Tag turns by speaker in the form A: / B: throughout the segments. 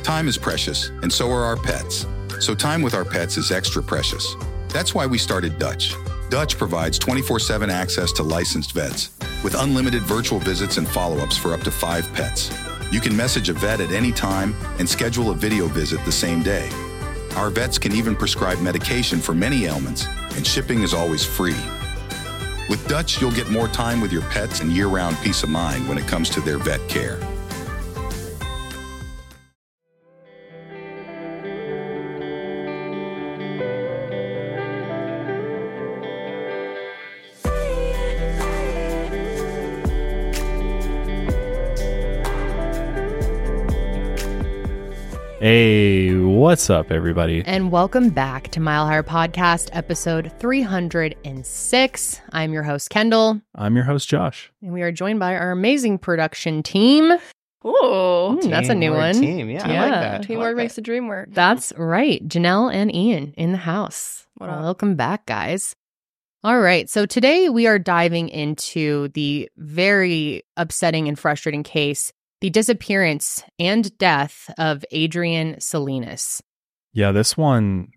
A: Time is precious, and so are our pets. So time with our pets is extra precious. That's why we started Dutch. Dutch provides 24/7 access to licensed vets with unlimited virtual visits and follow-ups for up to 5 pets. You can message a vet at any time and schedule a video visit the same day. Our vets can even prescribe medication for many ailments, and shipping is always free. With Dutch, you'll get more time with your pets and year-round peace of mind when it comes to their vet care.
B: Hey, what's up, everybody?
C: And welcome back to Mile Higher Podcast, episode 306. I'm your host, Kendall.
B: I'm your host, Josh.
C: And we are joined by our amazing production team.
D: Ooh,
C: that's a new one.
D: Team, yeah, I like that.
E: Teamwork makes the dream work.
C: That's right. Janelle and Ian in the house.
E: What up?
C: Welcome back, guys. All right. So today we are diving into the very upsetting and frustrating case, the disappearance and death of Adrian Salinas.
B: Yeah, this one,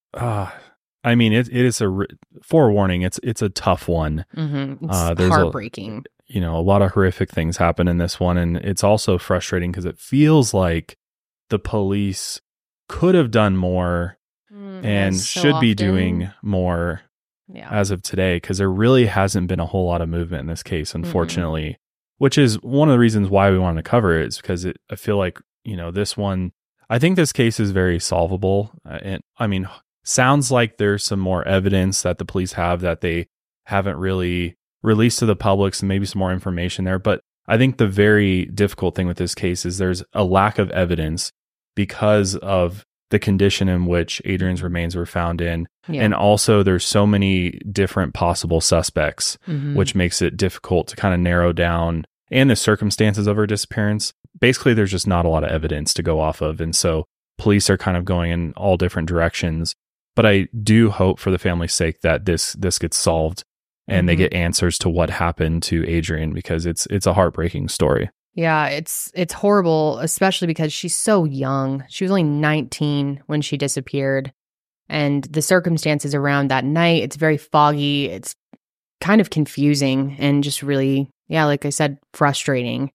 B: I mean, it is forewarning. It's a tough one.
C: Mm-hmm. It's
B: There's
C: heartbreaking.
B: a lot of horrific things happen in this one. And it's also frustrating because it feels like the police could have done more and
C: so
B: should be
C: often.
B: doing more as of today, because there really hasn't been a whole lot of movement in this case, unfortunately. Which is one of the reasons why we wanted to cover it, is because I feel like, this one, I think this case is very solvable. And I mean, sounds like there's some more evidence that the police have that they haven't really released to the public, so maybe some more information there. But I think the very difficult thing with this case is there's a lack of evidence because of the condition in which Adrian's remains were found in. Yeah. And also there's so many different possible suspects, which makes it difficult to kind of narrow down, and the circumstances of her disappearance. Basically, there's just not a lot of evidence to go off of. And so police are kind of going in all different directions. But I do hope, for the family's sake, that this gets solved and they get answers to what happened to Adrian, because it's a heartbreaking story.
C: Yeah, it's horrible, especially because she's so young. She was only 19 when she disappeared. And the circumstances around that night, it's very foggy. It's kind of confusing and just really, like I said, frustrating.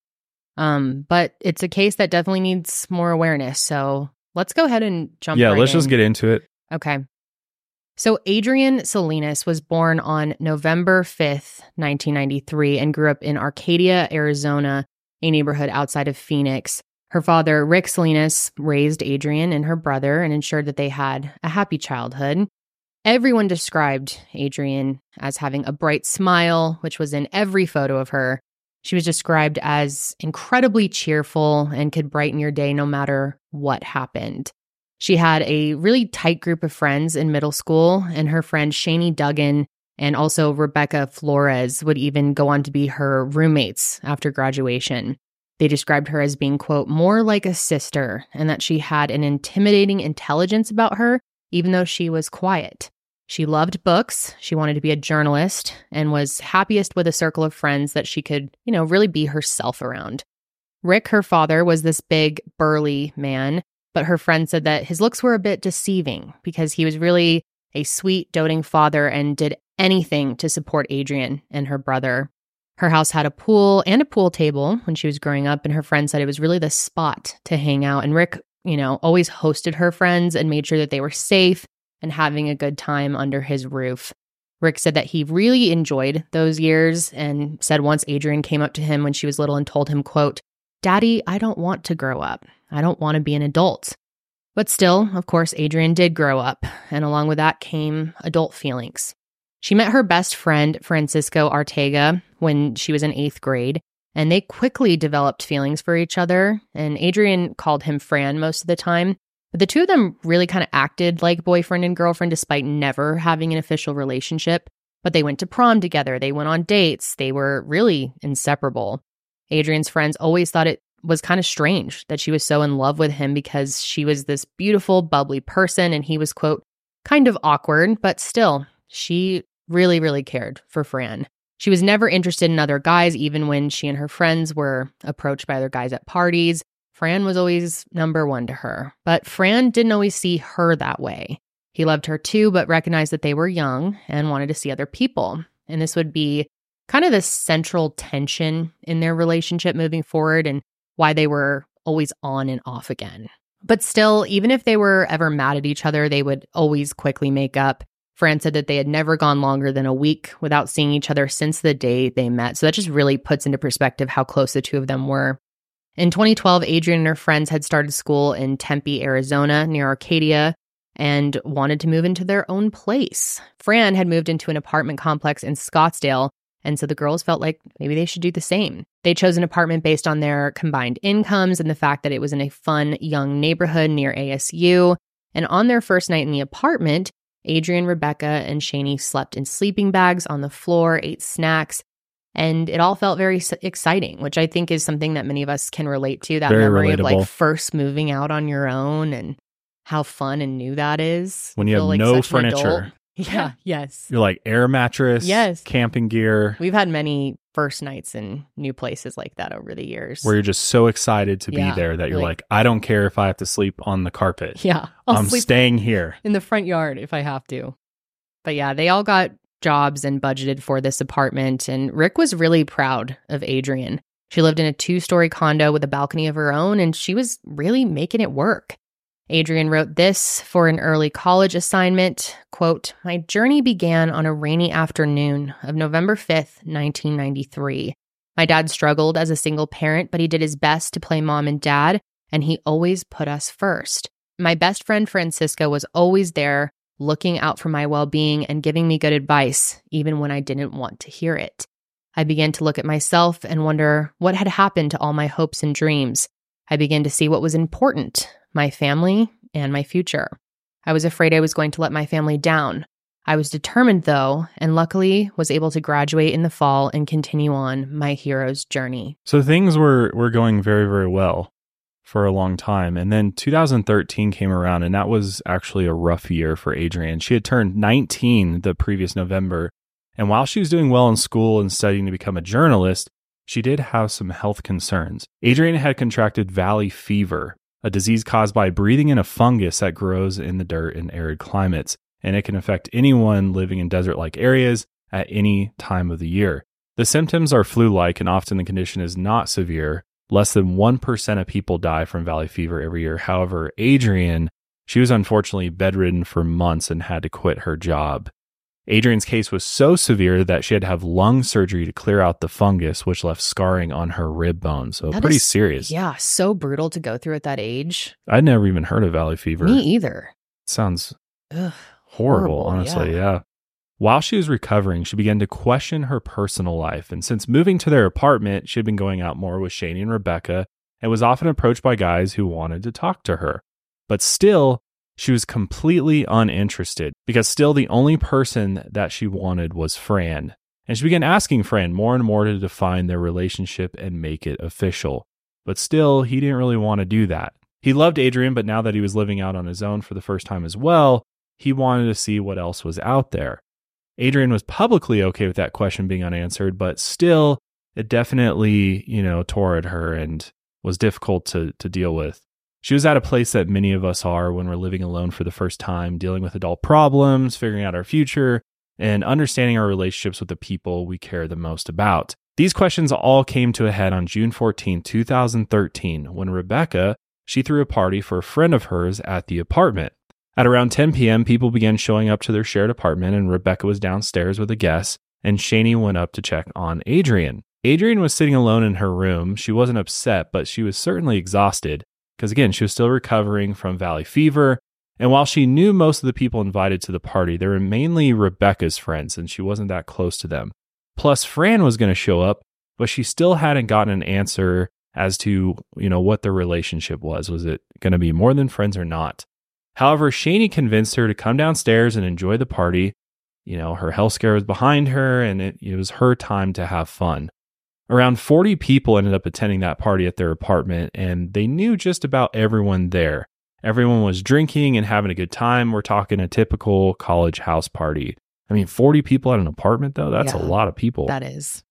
C: But it's a case that definitely needs more awareness. So let's go ahead and jump right
B: let's
C: in.
B: just get into it.
C: Okay. So Adrian Salinas was born on November 5th, 1993, and grew up in Arcadia, Arizona, a neighborhood outside of Phoenix. Her father, Rick Salinas, raised Adrian and her brother and ensured that they had a happy childhood. Everyone described Adrian as having a bright smile, which was in every photo of her. She was described as incredibly cheerful and could brighten your day no matter what happened. She had a really tight group of friends in middle school, and her friend Shani Duggan and also Rebecca Flores would even go on to be her roommates after graduation. They described her as being, quote, more like a sister, and that she had an intimidating intelligence about her, even though she was quiet. She loved books, she wanted to be a journalist, and was happiest with a circle of friends that she could, really be herself around. Rick, her father, was this big, burly man, but her friend said that his looks were a bit deceiving because he was really a sweet, doting father and did anything to support Adrian and her brother. Her house had a pool and a pool table when she was growing up, and her friend said it was really the spot to hang out. And Rick, always hosted her friends and made sure that they were safe and having a good time under his roof. Rick said that he really enjoyed those years and said once Adrian came up to him when she was little and told him, quote, "Daddy, I don't want to grow up. I don't want to be an adult." But still, of course, Adrian did grow up, and along with that came adult feelings. She met her best friend, Francisco Arteaga, when she was in 8th grade, and they quickly developed feelings for each other, and Adrian called him Fran most of the time. But the two of them really kind of acted like boyfriend and girlfriend despite never having an official relationship. But they went to prom together, they went on dates, they were really inseparable. Adrian's friends always thought it was kind of strange that she was so in love with him because she was this beautiful, bubbly person, and he was, quote, kind of awkward, but still, she really, really cared for Fran. She was never interested in other guys, even when she and her friends were approached by other guys at parties. Fran was always number one to her, but Fran didn't always see her that way. He loved her too, but recognized that they were young and wanted to see other people. And this would be kind of the central tension in their relationship moving forward and why they were always on and off again. But still, even if they were ever mad at each other, they would always quickly make up. Fran said that they had never gone longer than a week without seeing each other since the day they met. So that just really puts into perspective how close the two of them were. In 2012, Adrienne and her friends had started school in Tempe, Arizona, near Arcadia, and wanted to move into their own place. Fran had moved into an apartment complex in Scottsdale, and so the girls felt like maybe they should do the same. They chose an apartment based on their combined incomes and the fact that it was in a fun, young neighborhood near ASU. And on their first night in the apartment, Adrienne, Rebecca, and Shani slept in sleeping bags on the floor, ate snacks, and it all felt very exciting, which I think is something that many of us can relate to, that
B: very
C: memory
B: relatable.
C: of like first moving out on your own and how fun and new that is.
B: When you have
C: like
B: no furniture.
C: Yeah, yes.
B: You're like air mattress,
C: Yes.
B: camping gear.
C: We've had many first nights in new places like that over the years.
B: Where you're just so excited to be
C: Yeah,
B: there that you're
C: like-
B: like, I don't care if I have to sleep on the carpet.
C: Yeah,
B: I'm
C: sleep
B: staying here.
C: in the front yard if I have to. But yeah, they all got jobs and budgeted for this apartment, and Rick was really proud of Adrienne. She lived in a 2-story condo with a balcony of her own, and she was really making it work. Adrienne wrote this for an early college assignment, quote, "My journey began on a rainy afternoon of November 5th, 1993. My dad struggled as a single parent, but he did his best to play mom and dad, and he always put us first. My best friend Francisca was always there, looking out for my well-being and giving me good advice, even when I didn't want to hear it. I began to look at myself and wonder what had happened to all my hopes and dreams. I began to see what was important, my family and my future. I was afraid I was going to let my family down. I was determined, though, and luckily was able to graduate in the fall and continue on my hero's journey."
B: So things were going very, very well for a long time. And then 2013 came around, and that was actually a rough year for Adrienne. She had turned 19 the previous November. And while she was doing well in school and studying to become a journalist, she did have some health concerns. Adrienne had contracted valley fever, a disease caused by breathing in a fungus that grows in the dirt in arid climates, and it can affect anyone living in desert-like areas at any time of the year. The symptoms are flu-like, and often the condition is not severe. Less than 1% of people die from valley fever every year. However, Adrienne, she was unfortunately bedridden for months and had to quit her job. Adrienne's case was so severe that she had to have lung surgery to clear out the fungus, which left scarring on her rib bone. So
C: That
B: pretty
C: is-
B: serious.
C: Yeah, so brutal to go through at that age.
B: I'd never even heard of valley fever.
C: Me either.
B: Sounds
C: Ugh,
B: horrible, honestly. Yeah. While she was recovering, she began to question her personal life. And since moving to their apartment, she had been going out more with Shani and Rebecca and was often approached by guys who wanted to talk to her. But still, she was completely uninterested because still the only person that she wanted was Fran. And she began asking Fran more and more to define their relationship and make it official. But still, he didn't really want to do that. He loved Adrienne, but now that he was living out on his own for the first time as well, he wanted to see what else was out there. Adrienne was publicly okay with that question being unanswered, but still, it definitely, tore at her and was difficult to deal with. She was at a place that many of us are when we're living alone for the first time, dealing with adult problems, figuring out our future, and understanding our relationships with the people we care the most about. These questions all came to a head on June 14, 2013, when Rebecca, she threw a party for a friend of hers at the apartment. At around 10 p.m., people began showing up to their shared apartment, and Rebecca was downstairs with a guest, and Shani went up to check on Adrienne. Adrienne was sitting alone in her room. She wasn't upset, but she was certainly exhausted because, again, she was still recovering from valley fever. And while she knew most of the people invited to the party, they were mainly Rebecca's friends, and she wasn't that close to them. Plus, Fran was going to show up, but she still hadn't gotten an answer as to, what their relationship was. Was it going to be more than friends or not? However, Shani convinced her to come downstairs and enjoy the party. Her health scare was behind her, and it was her time to have fun. Around 40 people ended up attending that party at their apartment, and they knew just about everyone there. Everyone was drinking and having a good time. We're talking a typical college house party. 40 people at an apartment, though, that's a lot of people.
C: That is.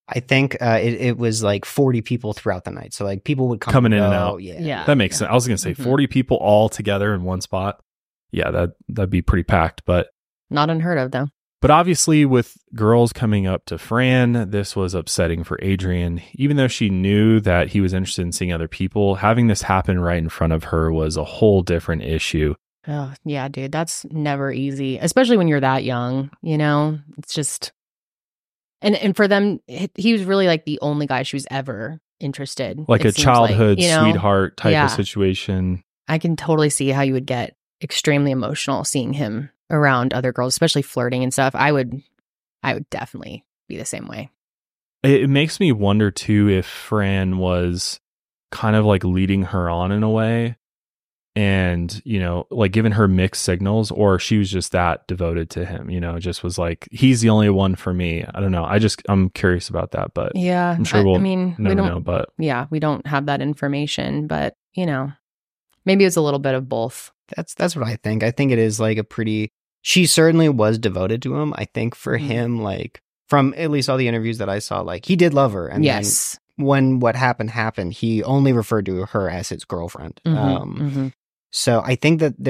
E: I think it was like 40 people throughout the night. So like people would come
B: coming in and out.
E: Yeah.
B: That makes sense. I was going to say 40 people all together in one spot. Yeah, that'd be pretty packed, but
C: not unheard of though.
B: But obviously with girls coming up to Fran, this was upsetting for Adrienne. Even though she knew that he was interested in seeing other people, having this happen right in front of her was a whole different issue.
C: Oh, yeah, dude, that's never easy, especially when you're that young, you know? It's just and for them, he was really like the only guy she was ever interested.
B: Like a childhood sweetheart type of situation.
C: I can totally see how you would get extremely emotional seeing him around other girls, especially flirting and stuff. I would definitely be the same way.
B: It makes me wonder too if Fran was kind of like leading her on in a way and, you know, like giving her mixed signals, or she was just that devoted to him, you know, just was like, he's the only one for me. I don't know. I'm curious about that, but
C: yeah,
B: I'm sure we'll
C: never
B: know, but
C: yeah, we don't have that information, but you know, maybe it's a little bit of both.
E: That's what I think. I think it is like she certainly was devoted to him. I think for him, like from at least all the interviews that I saw, like he did love her. And
C: yes.
E: Then when what happened, he only referred to her as his girlfriend. So I think that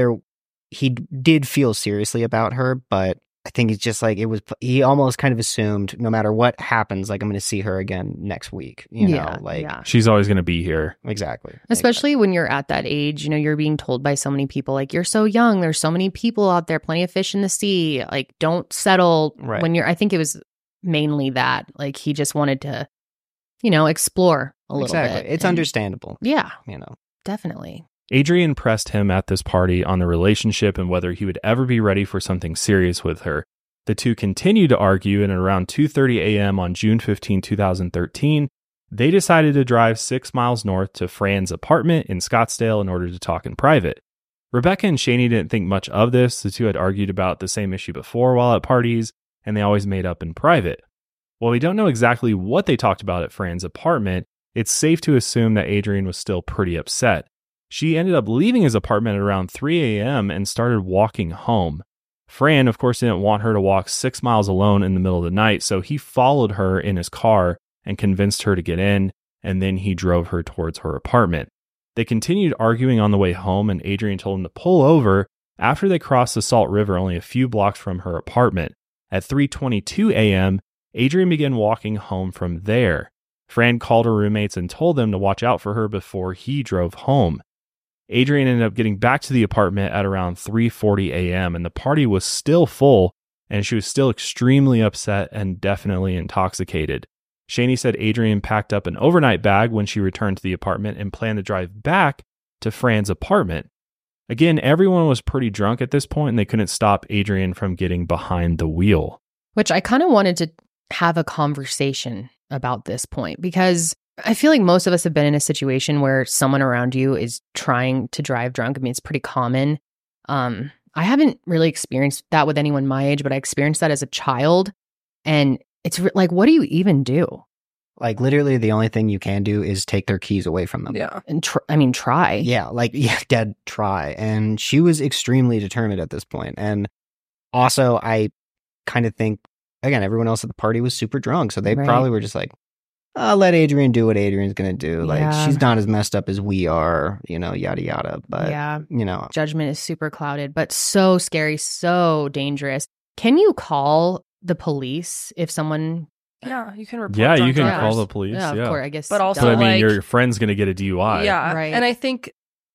E: he did feel seriously about her, but I think it's just like he almost kind of assumed no matter what happens, like I'm going to see her again next week, you know, like
B: she's always going to be here.
E: Exactly.
C: Especially when you're at that age, you know, you're being told by so many people, like, you're so young. There's so many people out there, plenty of fish in the sea. Like, don't settle when I think it was mainly that, like, he just wanted to, you know, explore a little bit.
E: It's understandable.
C: Yeah.
E: You know,
C: definitely.
B: Adrienne pressed him at this party on the relationship and whether he would ever be ready for something serious with her. The two continued to argue, and at around 2:30 a.m. on June 15, 2013, they decided to drive 6 miles north to Fran's apartment in Scottsdale in order to talk in private. Rebecca and Shani didn't think much of this. The two had argued about the same issue before while at parties, and they always made up in private. While we don't know exactly what they talked about at Fran's apartment, it's safe to assume that Adrienne was still pretty upset. She ended up leaving his apartment at around 3 a.m. and started walking home. Fran, of course, didn't want her to walk 6 miles alone in the middle of the night, so he followed her in his car and convinced her to get in, and then he drove her towards her apartment. They continued arguing on the way home, and Adrienne told him to pull over after they crossed the Salt River only a few blocks from her apartment. At 3:22 a.m., Adrienne began walking home from there. Fran called her roommates and told them to watch out for her before he drove home. Adrienne ended up getting back to the apartment at around 3:40 a.m. and the party was still full and she was still extremely upset and definitely intoxicated. Shani said Adrienne packed up an overnight bag when she returned to the apartment and planned to drive back to Fran's apartment. Again, everyone was pretty drunk at this point and they couldn't stop Adrienne from getting behind the wheel.
C: Which I kind of wanted to have a conversation about this point because I feel like most of us have been in a situation where someone around you is trying to drive drunk. I mean, it's pretty common. I haven't really experienced that with anyone my age, but I experienced that as a child. And it's like, what do you even do?
E: Like literally the only thing you can do is take their keys away from them.
C: Yeah. And try.
E: Yeah, dead try. And she was extremely determined at this point. And also I kind of think, again, everyone else at the party was super drunk. So they probably were just like, let Adrienne do what Adrienne's going to do. Like, she's not as messed up as we are, you know, yada, yada. But, you know.
C: Judgment is super clouded, but so scary, so dangerous. Can you call the police if someone...
D: Yeah, you can report
B: you can call the police. Yeah,
C: of course, I guess.
D: But also,
B: I mean, your friend's going to get a DUI.
D: Yeah, right. And I think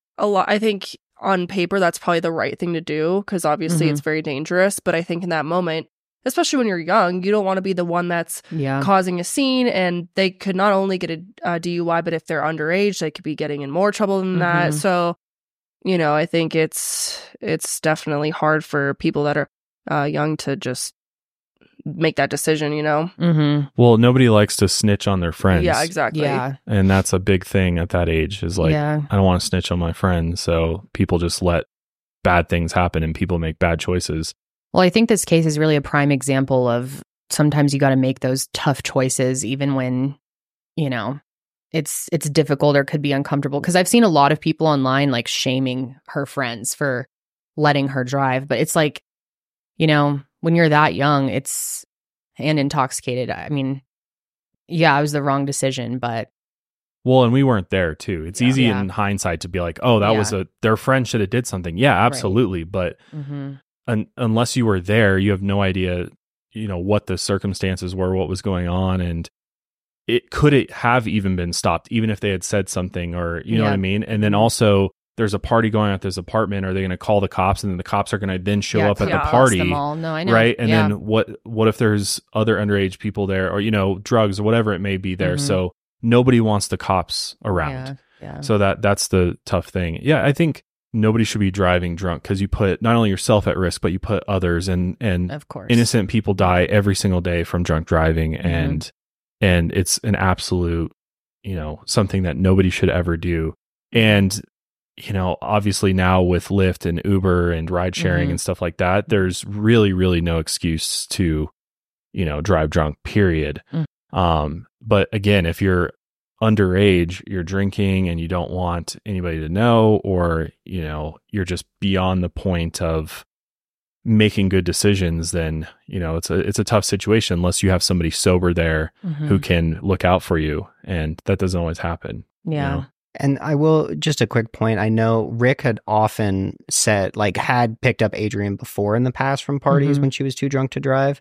D: on paper, that's probably the right thing to do because obviously it's very dangerous. But I think in that moment, especially when you're young, you don't want to be the one that's causing a scene. And they could not only get a DUI, but if they're underage, they could be getting in more trouble than that. So, you know, I think it's definitely hard for people that are young to just make that decision, you know?
B: Well, nobody likes to snitch on their friends.
D: Yeah, exactly.
C: Yeah.
B: And that's a big thing at that age is like, I don't want to snitch on my friends. So people just let bad things happen and people make bad choices.
C: Well, I think this case is really a prime example of sometimes you got to make those tough choices, even when, you know, it's difficult or could be uncomfortable. Because I've seen a lot of people online like shaming her friends for letting her drive. But it's like, you know, when you're that young, and intoxicated, I mean, yeah, it was the wrong decision, but.
B: Well, and we weren't there too. It's easy in hindsight to be like, oh, that was their friend should have did something. Yeah, absolutely. Right. But unless you were there, you have no idea, what the circumstances were, what was going on. And could it have even been stopped, even if they had said something or, you know what I mean? And then also there's a party going on at this apartment. Are they going to call the cops? And then the cops are going to then show up at the party.
C: Them all. No, I know.
B: Right. And then what if there's other underage people there or, drugs or whatever it may be there. So nobody wants the cops around.
C: Yeah.
B: So that's the tough thing. Yeah. I think nobody should be driving drunk because you put not only yourself at risk, but you put others and
C: of course
B: innocent people die every single day from drunk driving. And it's an absolute, something that nobody should ever do. And, obviously now with Lyft and Uber and ride sharing and stuff like that, there's really, really no excuse to, drive drunk, period. But again, if you're underage, you're drinking and you don't want anybody to know, or, you're just beyond the point of making good decisions, then, it's a tough situation unless you have somebody sober there who can look out for you. And that doesn't always happen.
C: Yeah.
E: And I will, just a quick point. I know Rick had often said, had picked up Adrian before in the past from parties when she was too drunk to drive.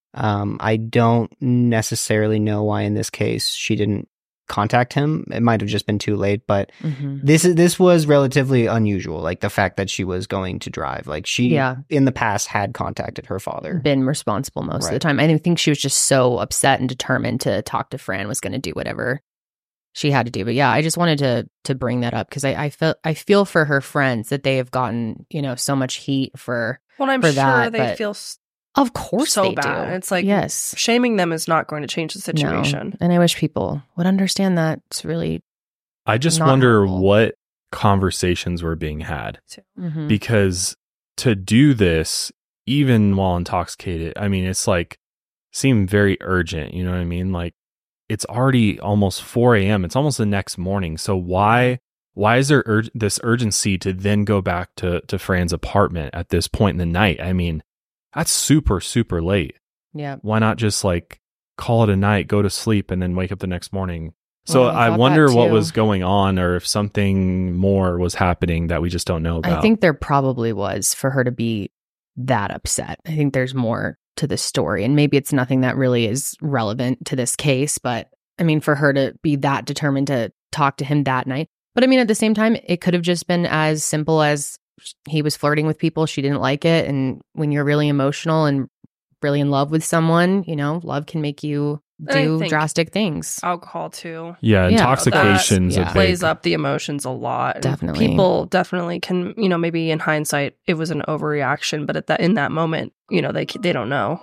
E: I don't necessarily know why in this case she didn't contact him. It might have just been too late, but this was relatively unusual. The fact that she was going to drive, she in the past had contacted her father,
C: been responsible most of the time. I think she was just so upset and determined to talk to Fran, was going to do whatever she had to do. But yeah, I just wanted to bring that up because I feel for her friends that they have gotten so much heat for.
D: Well, I'm
C: for
D: sure
C: that,
D: they feel.
C: Of course
D: so
C: they
D: bad.
C: do.
D: It's like,
C: yes,
D: shaming them is not going to change the situation.
C: No. And I wish people would understand that. It's really,
B: I just wonder what conversations were being had because to do this, even while intoxicated, I mean, it's seemed very urgent. You know what I mean? It's already almost 4 a.m. It's almost the next morning. So why is there this urgency to then go back to Fran's apartment at this point in the night? I mean, that's super, super late.
C: Yeah.
B: Why not just call it a night, go to sleep, and then wake up the next morning? So I wonder what was going on, or if something more was happening that we just don't know about.
C: I think there probably was for her to be that upset. I think there's more to the story, and maybe it's nothing that really is relevant to this case, but I mean, for her to be that determined to talk to him that night. But I mean, at the same time, it could have just been as simple as he was flirting with people, she didn't like it. And when you're really emotional and really in love with someone, love can make you do drastic things.
D: Alcohol too.
B: Yeah, intoxication's
D: plays up the emotions a lot.
C: Definitely.
D: People definitely can, maybe in hindsight it was an overreaction, but in that moment, they don't know.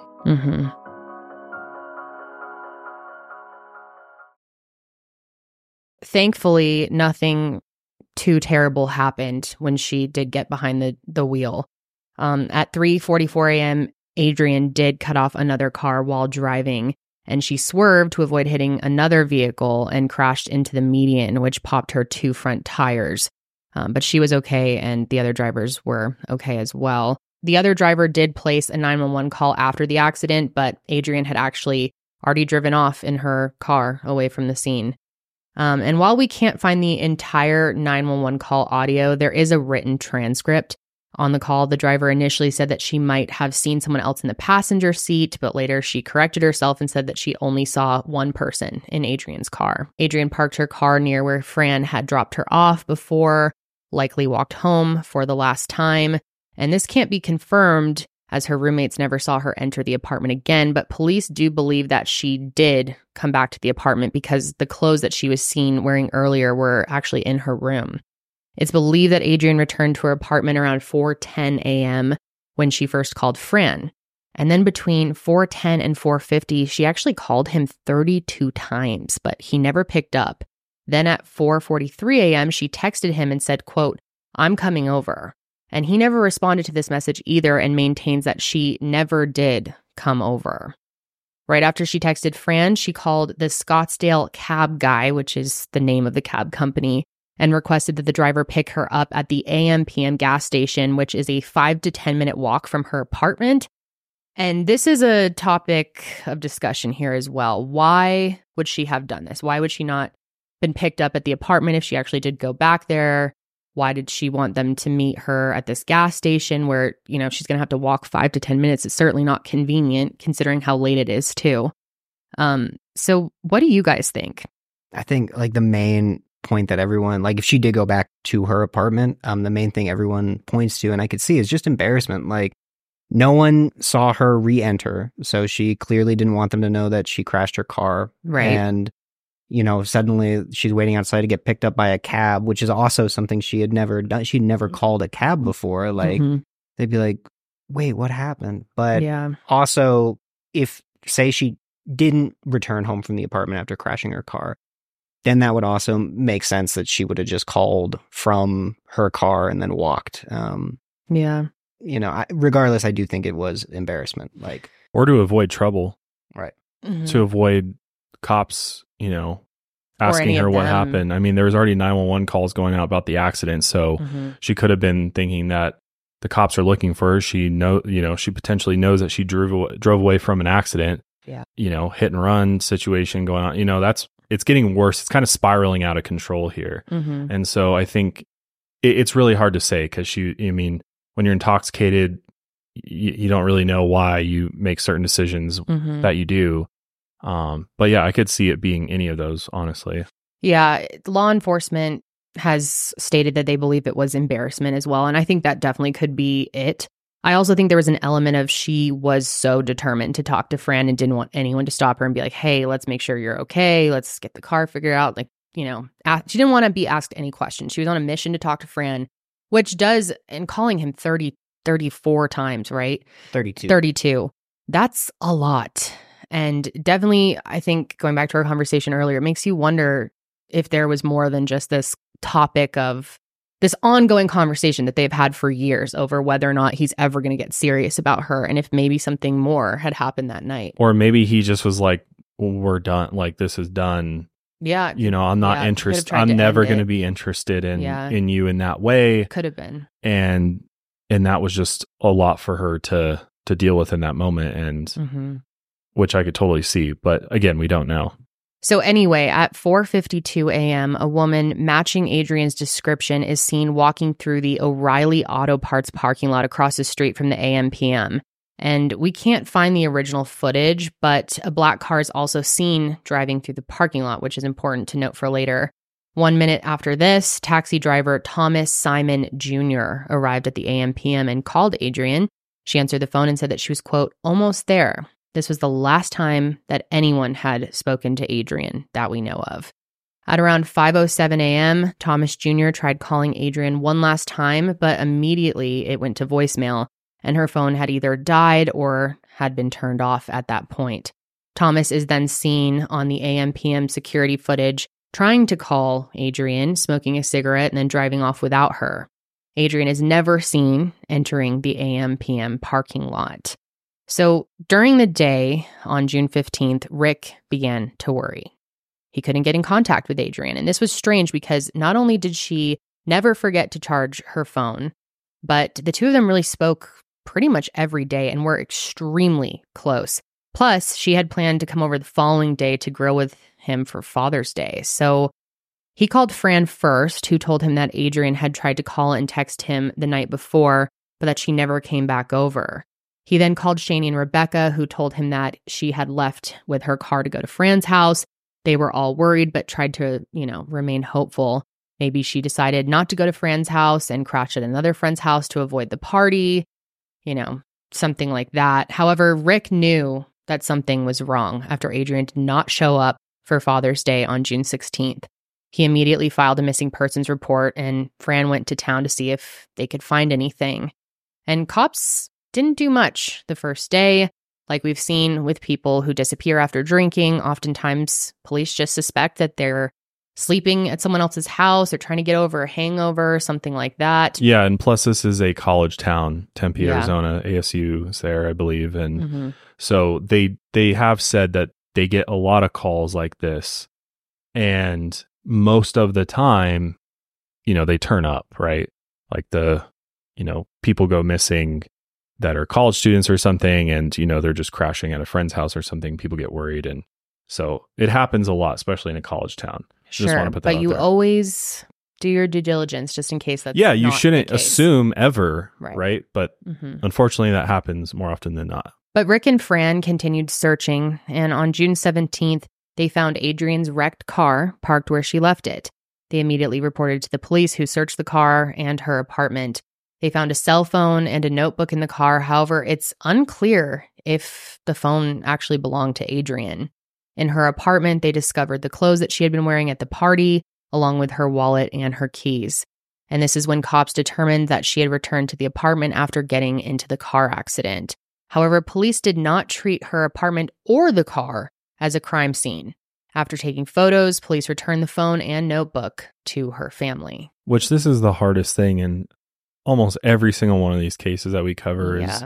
C: Thankfully, nothing too terrible happened when she did get behind the wheel. At 3:44 a.m., Adrian did cut off another car while driving, and she swerved to avoid hitting another vehicle and crashed into the median, which popped her 2 front tires. But she was okay, and the other drivers were okay as well. The other driver did place a 911 call after the accident, but Adrian had actually already driven off in her car away from the scene. And while we can't find the entire 911 call audio, there is a written transcript. On the call, the driver initially said that she might have seen someone else in the passenger seat, but later she corrected herself and said that she only saw one person in Adrian's car. Adrian parked her car near where Fran had dropped her off before, likely walked home for the last time. And this can't be confirmed as her roommates never saw her enter the apartment again, but police do believe that she did come back to the apartment because the clothes that she was seen wearing earlier were actually in her room. It's believed that Adrian returned to her apartment around 4:10 a.m. when she first called Fran. And then between 4:10 and 4:50, she actually called him 32 times, but he never picked up. Then at 4:43 a.m., she texted him and said, quote, "I'm coming over." And he never responded to this message either and maintains that she never did come over. Right after she texted Fran, she called the Scottsdale Cab Guy, which is the name of the cab company, and requested that the driver pick her up at the AM/PM gas station, which is a 5 to 10 minute walk from her apartment. And this is a topic of discussion here as well. Why would she have done this? Why would she not been picked up at the apartment if she actually did go back there? Why did she want them to meet her at this gas station where, she's going to have to walk 5 to 10 minutes? It's certainly not convenient considering how late it is too. So what do you guys think?
E: I think like the main point that everyone, like if she did go back to her apartment, the main thing everyone points to, and I could see, is just embarrassment. Like no one saw her re-enter. So she clearly didn't want them to know that she crashed her car.
C: Right.
E: And suddenly she's waiting outside to get picked up by a cab, which is also something she had never done. She'd never called a cab before. Like, they'd be like, wait, what happened? But also, if, say, she didn't return home from the apartment after crashing her car, then that would also make sense that she would have just called from her car and then walked. Regardless, I do think it was embarrassment. Like,
B: or to avoid trouble.
E: Right.
B: To avoid cops, asking her what happened. I mean, there was already 911 calls going out about the accident, so she could have been thinking that the cops are looking for her. She she potentially knows that she drove away from an accident.
C: Yeah.
B: Hit and run situation going on. It's getting worse. It's kind of spiraling out of control here. And so I think it's really hard to say because when you're intoxicated, you don't really know why you make certain decisions that you do. But yeah, I could see it being any of those, honestly.
C: Yeah, law enforcement has stated that they believe it was embarrassment as well. And I think that definitely could be it. I also think there was an element of she was so determined to talk to Fran and didn't want anyone to stop her and be like, hey, let's make sure you're okay. Let's get the car figured out. Like, she didn't want to be asked any questions. She was on a mission to talk to Fran, which does, and calling him 34 times, right? 32. That's a lot. And definitely, I think, going back to our conversation earlier, it makes you wonder if there was more than just this topic of this ongoing conversation that they've had for years over whether or not he's ever going to get serious about her, and if maybe something more had happened that night.
B: Or maybe he just was like, well, we're done. Like, this is done.
C: Yeah.
B: I'm not interested. I'm never going to be interested in you in that way.
C: Could have been.
B: And that was just a lot for her to deal with in that moment. And which I could totally see. But again, we don't know.
C: So anyway, at 4:52 a.m., a woman matching Adrian's description is seen walking through the O'Reilly Auto Parts parking lot across the street from the AMPM. And we can't find the original footage, but a black car is also seen driving through the parking lot, which is important to note for later. 1 minute after this, taxi driver Thomas Simon Jr. arrived at the AMPM and called Adrian. She answered the phone and said that she was, quote, almost there. This was the last time that anyone had spoken to Adrian that we know of. At around 5:07 a.m., Thomas Jr. tried calling Adrian one last time, but immediately it went to voicemail, and her phone had either died or had been turned off at that point. Thomas is then seen on the AMPM security footage trying to call Adrian, smoking a cigarette, and then driving off without her. Adrian is never seen entering the AMPM parking lot. So during the day on June 15th, Rick began to worry. He couldn't get in contact with Adrian. And this was strange because not only did she never forget to charge her phone, but the two of them really spoke pretty much every day and were extremely close. Plus, she had planned to come over the following day to grill with him for Father's Day. So he called Fran first, who told him that Adrian had tried to call and text him the night before, but that she never came back over. He then called Shani and Rebecca, who told him that she had left with her car to go to Fran's house. They were all worried, but tried to, remain hopeful. Maybe she decided not to go to Fran's house and crashed at another friend's house to avoid the party, something like that. However, Rick knew that something was wrong after Adrian did not show up for Father's Day on June 16th. He immediately filed a missing persons report, and Fran went to town to see if they could find anything. And cops didn't do much the first day. Like we've seen with people who disappear after drinking, oftentimes police just suspect that they're sleeping at someone else's house or trying to get over a hangover, something like that.
B: Yeah, and plus this is a college town, Tempe, Arizona. ASU is there, I believe. And so they have said that they get a lot of calls like this. And most of the time, they turn up, right? Like people go missing. that are college students or something, and, they're just crashing at a friend's house or something, people get worried. And so it happens a lot, especially in a college town.
C: Sure,
B: just want to put that
C: but you
B: there.
C: Always do your due diligence just in case that's
B: you shouldn't assume ever,
C: right?
B: But unfortunately, that happens more often than not.
C: But Rick and Fran continued searching, and on June 17th, they found Adrian's wrecked car parked where she left it. They immediately reported to the police, who searched the car and her apartment. They found a cell phone and a notebook in the car. However, it's unclear if the phone actually belonged to Adrian. In her apartment, they discovered the clothes that she had been wearing at the party, along with her wallet and her keys. And this is when cops determined that she had returned to the apartment after getting into the car accident. However, police did not treat her apartment or the car as a crime scene. After taking photos, police returned the phone and notebook to her family.
B: Which this is the hardest thing in almost every single one of these cases that we cover is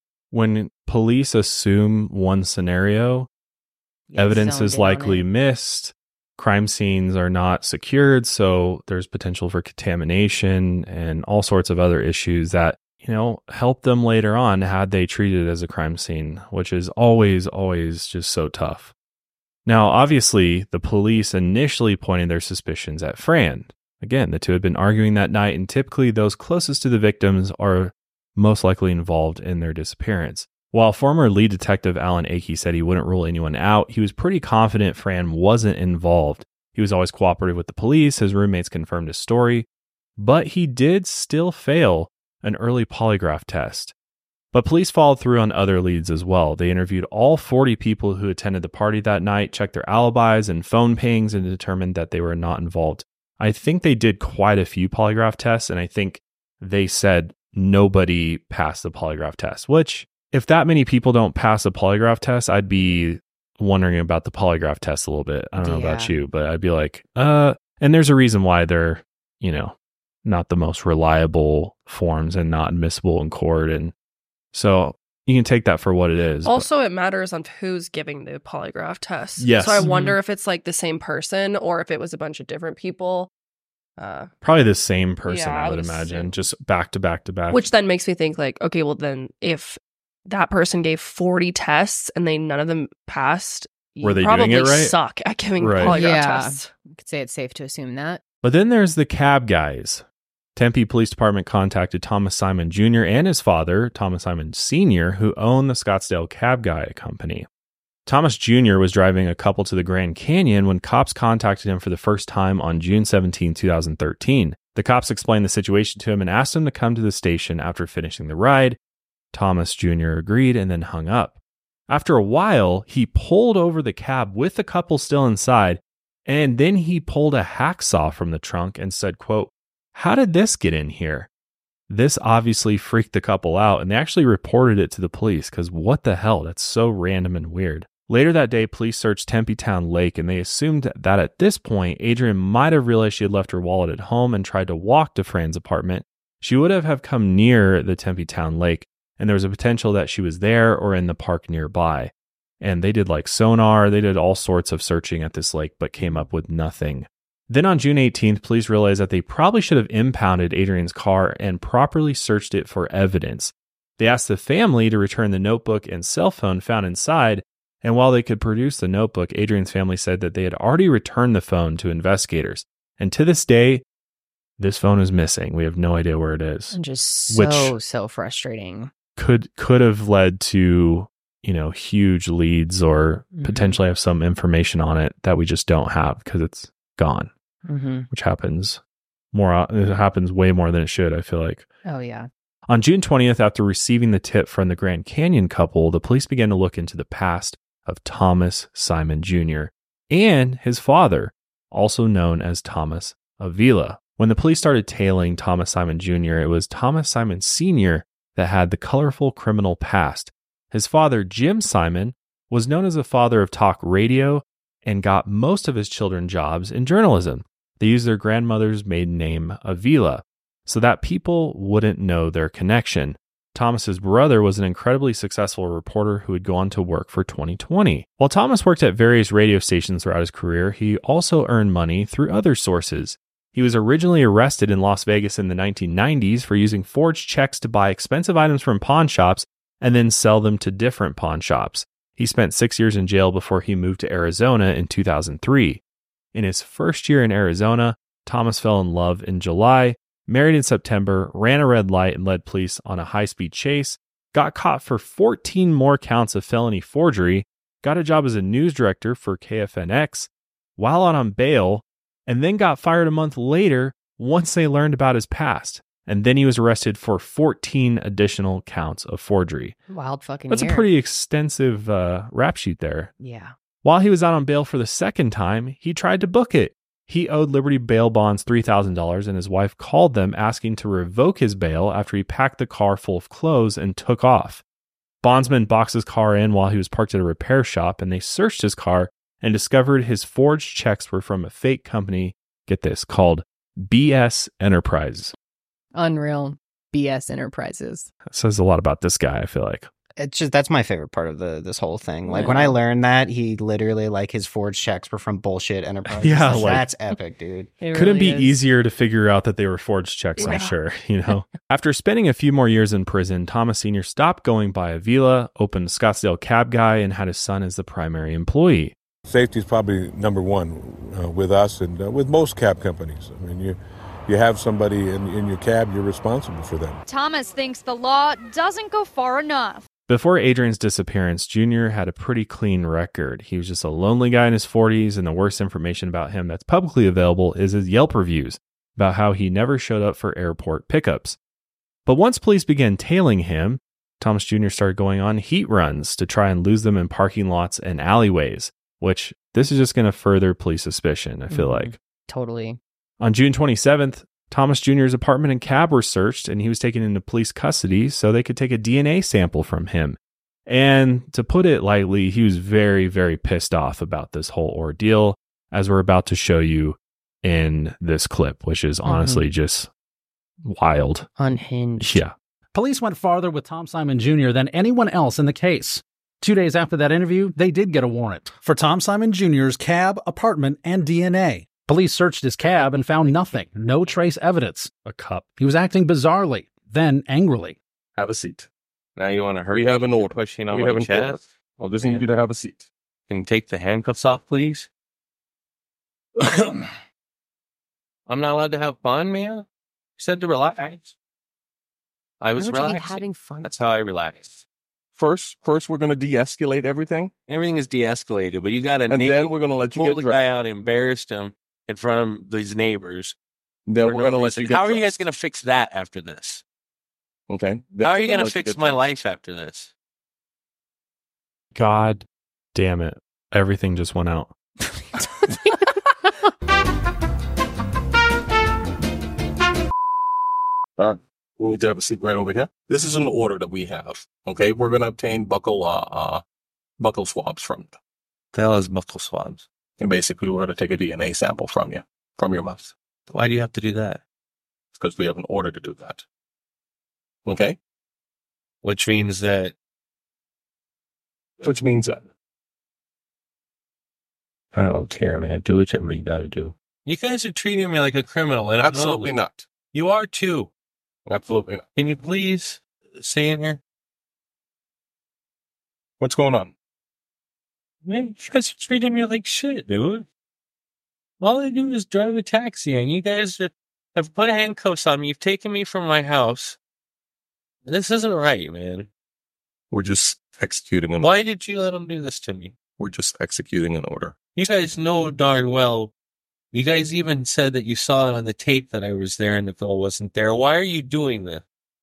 B: when police assume one scenario, evidence is likely missed, crime scenes are not secured, so there's potential for contamination and all sorts of other issues that, help them later on had they treated it as a crime scene, which is always just so tough. Now, obviously, the police initially pointed their suspicions at Fran. Again, the two had been arguing that night, and typically those closest to the victims are most likely involved in their disappearance. While former lead detective Alan Akey said he wouldn't rule anyone out, he was pretty confident Fran wasn't involved. He was always cooperative with the police, his roommates confirmed his story, but he did still fail an early polygraph test. But police followed through on other leads as well. They interviewed all 40 people who attended the party that night, checked their alibis and phone pings, and determined that they were not involved. I think they did quite a few polygraph tests, and I think they said nobody passed the polygraph test, which, if that many people don't pass a polygraph test, I'd be wondering about the polygraph test a little bit. I don't know about you, but I'd be like, and there's a reason why they're, not the most reliable forms and not admissible in court. And so you can take that for what it is.
D: Also, it matters on who's giving the polygraph test.
B: Yes.
D: So I wonder if it's like the same person or if it was a bunch of different people.
B: Probably the same person, I would imagine, just back to back to back.
D: Which then makes me think like, okay, well then if that person gave 40 tests and none of them passed,
B: were they
D: probably
B: doing it right?
D: Suck at giving polygraph tests.
C: You could say it's safe to assume that.
B: But then there's the cab guys. Tempe Police Department contacted Thomas Simon Jr. and his father, Thomas Simon Sr., who owned the Scottsdale Cab Guy Company. Thomas Jr. was driving a couple to the Grand Canyon when cops contacted him for the first time on June 17, 2013. The cops explained the situation to him and asked him to come to the station after finishing the ride. Thomas Jr. agreed and then hung up. After a while, he pulled over the cab with the couple still inside, and then he pulled a hacksaw from the trunk and said, quote, "How did this get in here?" This obviously freaked the couple out, and they actually reported it to the police because what the hell? That's so random and weird. Later that day, police searched Tempe Town Lake, and they assumed that at this point, Adrian might have realized she had left her wallet at home and tried to walk to Fran's apartment. She would have come near the Tempe Town Lake, and there was a potential that she was there or in the park nearby. And they did like sonar, they did all sorts of searching at this lake, but came up with nothing. Then on June 18th, police realized that they probably should have impounded Adrian's car and properly searched it for evidence. They asked the family to return the notebook and cell phone found inside, and while they could produce the notebook, Adrian's family said that they had already returned the phone to investigators. And to this day, this phone is missing. We have no idea where it is.
C: And just so frustrating.
B: Could have led to, huge leads or potentially have some information on it that we just don't have because it's gone, which happens it happens way more than it should, I feel like.
C: Oh, yeah.
B: On June 20th, after receiving the tip from the Grand Canyon couple, the police began to look into the past of Thomas Simon Jr. and his father, also known as Thomas Avila. When the police started tailing Thomas Simon Jr., it was Thomas Simon Sr. that had the colorful criminal past. His father, Jim Simon, was known as a father of talk radio and got most of his children jobs in journalism. They used their grandmother's maiden name, Avila, so that people wouldn't know their connection. Thomas's brother was an incredibly successful reporter who would go on to work for 2020. While Thomas worked at various radio stations throughout his career, he also earned money through other sources. He was originally arrested in Las Vegas in the 1990s for using forged checks to buy expensive items from pawn shops and then sell them to different pawn shops. He spent 6 years in jail before he moved to Arizona in 2003. In his first year in Arizona, Thomas fell in love in July, married in September, ran a red light and led police on a high-speed chase, got caught for 14 more counts of felony forgery, got a job as a news director for KFNX while on bail, and then got fired a month later once they learned about his past. And then he was arrested for 14 additional counts of forgery.
C: Wild fucking
B: That's
C: year.
B: a pretty extensive rap sheet there.
C: Yeah.
B: While he was out on bail for the second time, he tried to book it. He owed Liberty Bail Bonds $3,000, and his wife called them asking to revoke his bail after he packed the car full of clothes and took off. Bondsman boxed his car in while he was parked at a repair shop, and they searched his car and discovered his forged checks were from a fake company, get this, called BS Enterprises.
C: Unreal. BS Enterprises.
B: That says a lot about this guy, I feel like.
E: It's just, that's my favorite part of this whole thing. Like when I learned that he literally, like, his forged checks were from bullshit enterprises.
B: Yeah,
E: like, that's epic, dude.
B: Couldn't be easier to figure out that they were forged checks, I'm sure, you know. After spending a few more years in prison, Thomas Sr. stopped going by Avila, opened a Scottsdale Cab Guy, and had his son as the primary employee.
F: Safety is probably number one with us and with most cab companies. I mean, you have somebody in your cab, you're responsible for them.
G: Thomas thinks the law doesn't go far enough.
B: Before Adrian's disappearance, Junior had a pretty clean record. He was just a lonely guy in his 40s, and the worst information about him that's publicly available is his Yelp reviews about how he never showed up for airport pickups. But once police began tailing him, Thomas Jr. started going on heat runs to try and lose them in parking lots and alleyways, which this is just going to further police suspicion, I feel like.
C: Totally.
B: On June 27th, Thomas Jr.'s apartment and cab were searched, and he was taken into police custody so they could take a DNA sample from him. And to put it lightly, he was very, very pissed off about this whole ordeal, as we're about to show you in this clip, which is honestly just wild.
C: Unhinged.
B: Yeah.
H: Police went farther with Tom Simon Jr. than anyone else in the case. 2 days after that interview, they did get a warrant for Tom Simon Jr.'s cab, apartment, and DNA. Police searched his cab and found nothing, no trace evidence.
B: A cup.
H: He was acting bizarrely, then angrily.
I: Have a seat.
J: Now you want to hurt
I: We have an order.
J: pushing on
I: We
J: my
I: have an order.
J: chest?
I: I'll just need you to have a seat.
J: Can you take the handcuffs off, please? I'm not allowed to have fun, man. You said to relax. I was relaxing.
C: Having fun.
J: That's how I relaxed.
I: First, we're going to de-escalate everything,
J: Everything is de-escalated, but you got to
I: and then we're going to let you
J: pull
I: get
J: the
I: dressed.
J: guy out, embarrassed him in front of these neighbors.
I: Then
J: for
I: we're
J: no
I: going to let
J: reason.
I: you get
J: How are you guys
I: dressed.
J: going to fix that after this?
I: Okay.
J: How are you going to
I: Let
J: fix
I: get
J: my
I: dressed.
J: life after this?
B: God damn it. Everything just went out.
I: All right. We need to have a seat right over here. This is an order that we have. Okay. We're going to obtain buckle swabs from you.
J: The hell is buckle swabs?
I: And basically, we're going to take a DNA sample from you, from your mouth.
J: Why do you have to do that?
I: It's because we have an order to do that. Okay?
J: Which means that
I: Which means that.
J: I don't care, man. Do whatever you got to do. You guys are treating me like a criminal, and
I: Absolutely not.
J: You are too.
I: Absolutely not.
J: Can you please stay in here?
I: What's going on?
J: Man, you guys are treating me like shit, dude. All I do is drive a taxi, and you guys have put handcuffs on me. You've taken me from my house. This isn't right, man.
I: We're just executing an
J: Why did you let them do this to me?
I: We're just executing an order.
J: You guys know darn well. You guys even said that you saw it on the tape that I was there and the fellow wasn't there. Why are you doing this?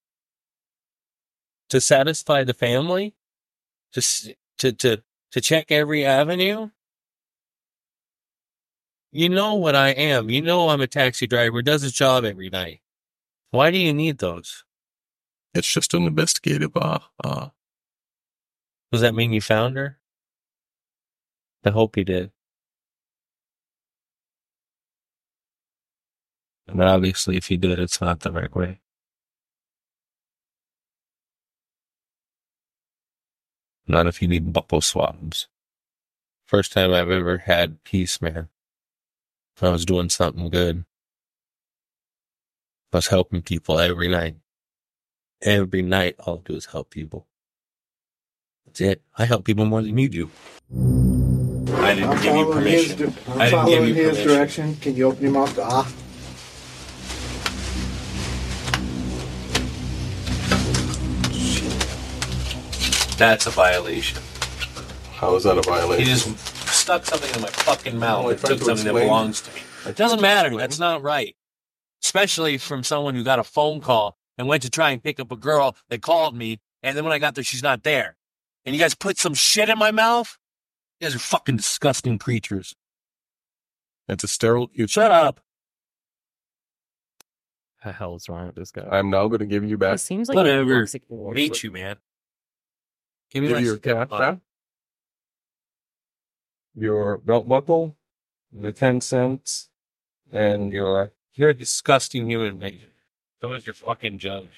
J: To satisfy the family? To check every avenue? You know what I am. You know I'm a taxi driver who does his job every night. Why do you need those?
I: It's just an investigative,
J: Does that mean you found her? I hope you did. And obviously, if you did, it's not the right way. Not if you need buckle swabs. First time I've ever had peace, man. I was doing something good. was helping people every night. Every night, all I do is help people. That's it. I help people more than you do. I didn't give you permission.
K: I'm following his direction. Can you open your mouth to
J: That's a violation.
I: How is that a violation?
J: He just stuck something in my fucking mouth and took something that belongs to me. It doesn't matter. That's not right. Especially from someone who got a phone call and went to try and pick up a girl that called me, and then when I got there, she's not there. And you guys put some shit in my mouth? You guys are fucking disgusting creatures.
I: It's a sterile...
J: Shut up.
B: What the hell is wrong with this guy?
I: I'm now going to give you back...
C: It seems like...
J: Whatever. Hate you, man. Give me
I: your cash, your belt buckle, the 10 cents, and your...
J: You're a disgusting human being. So is your fucking judge.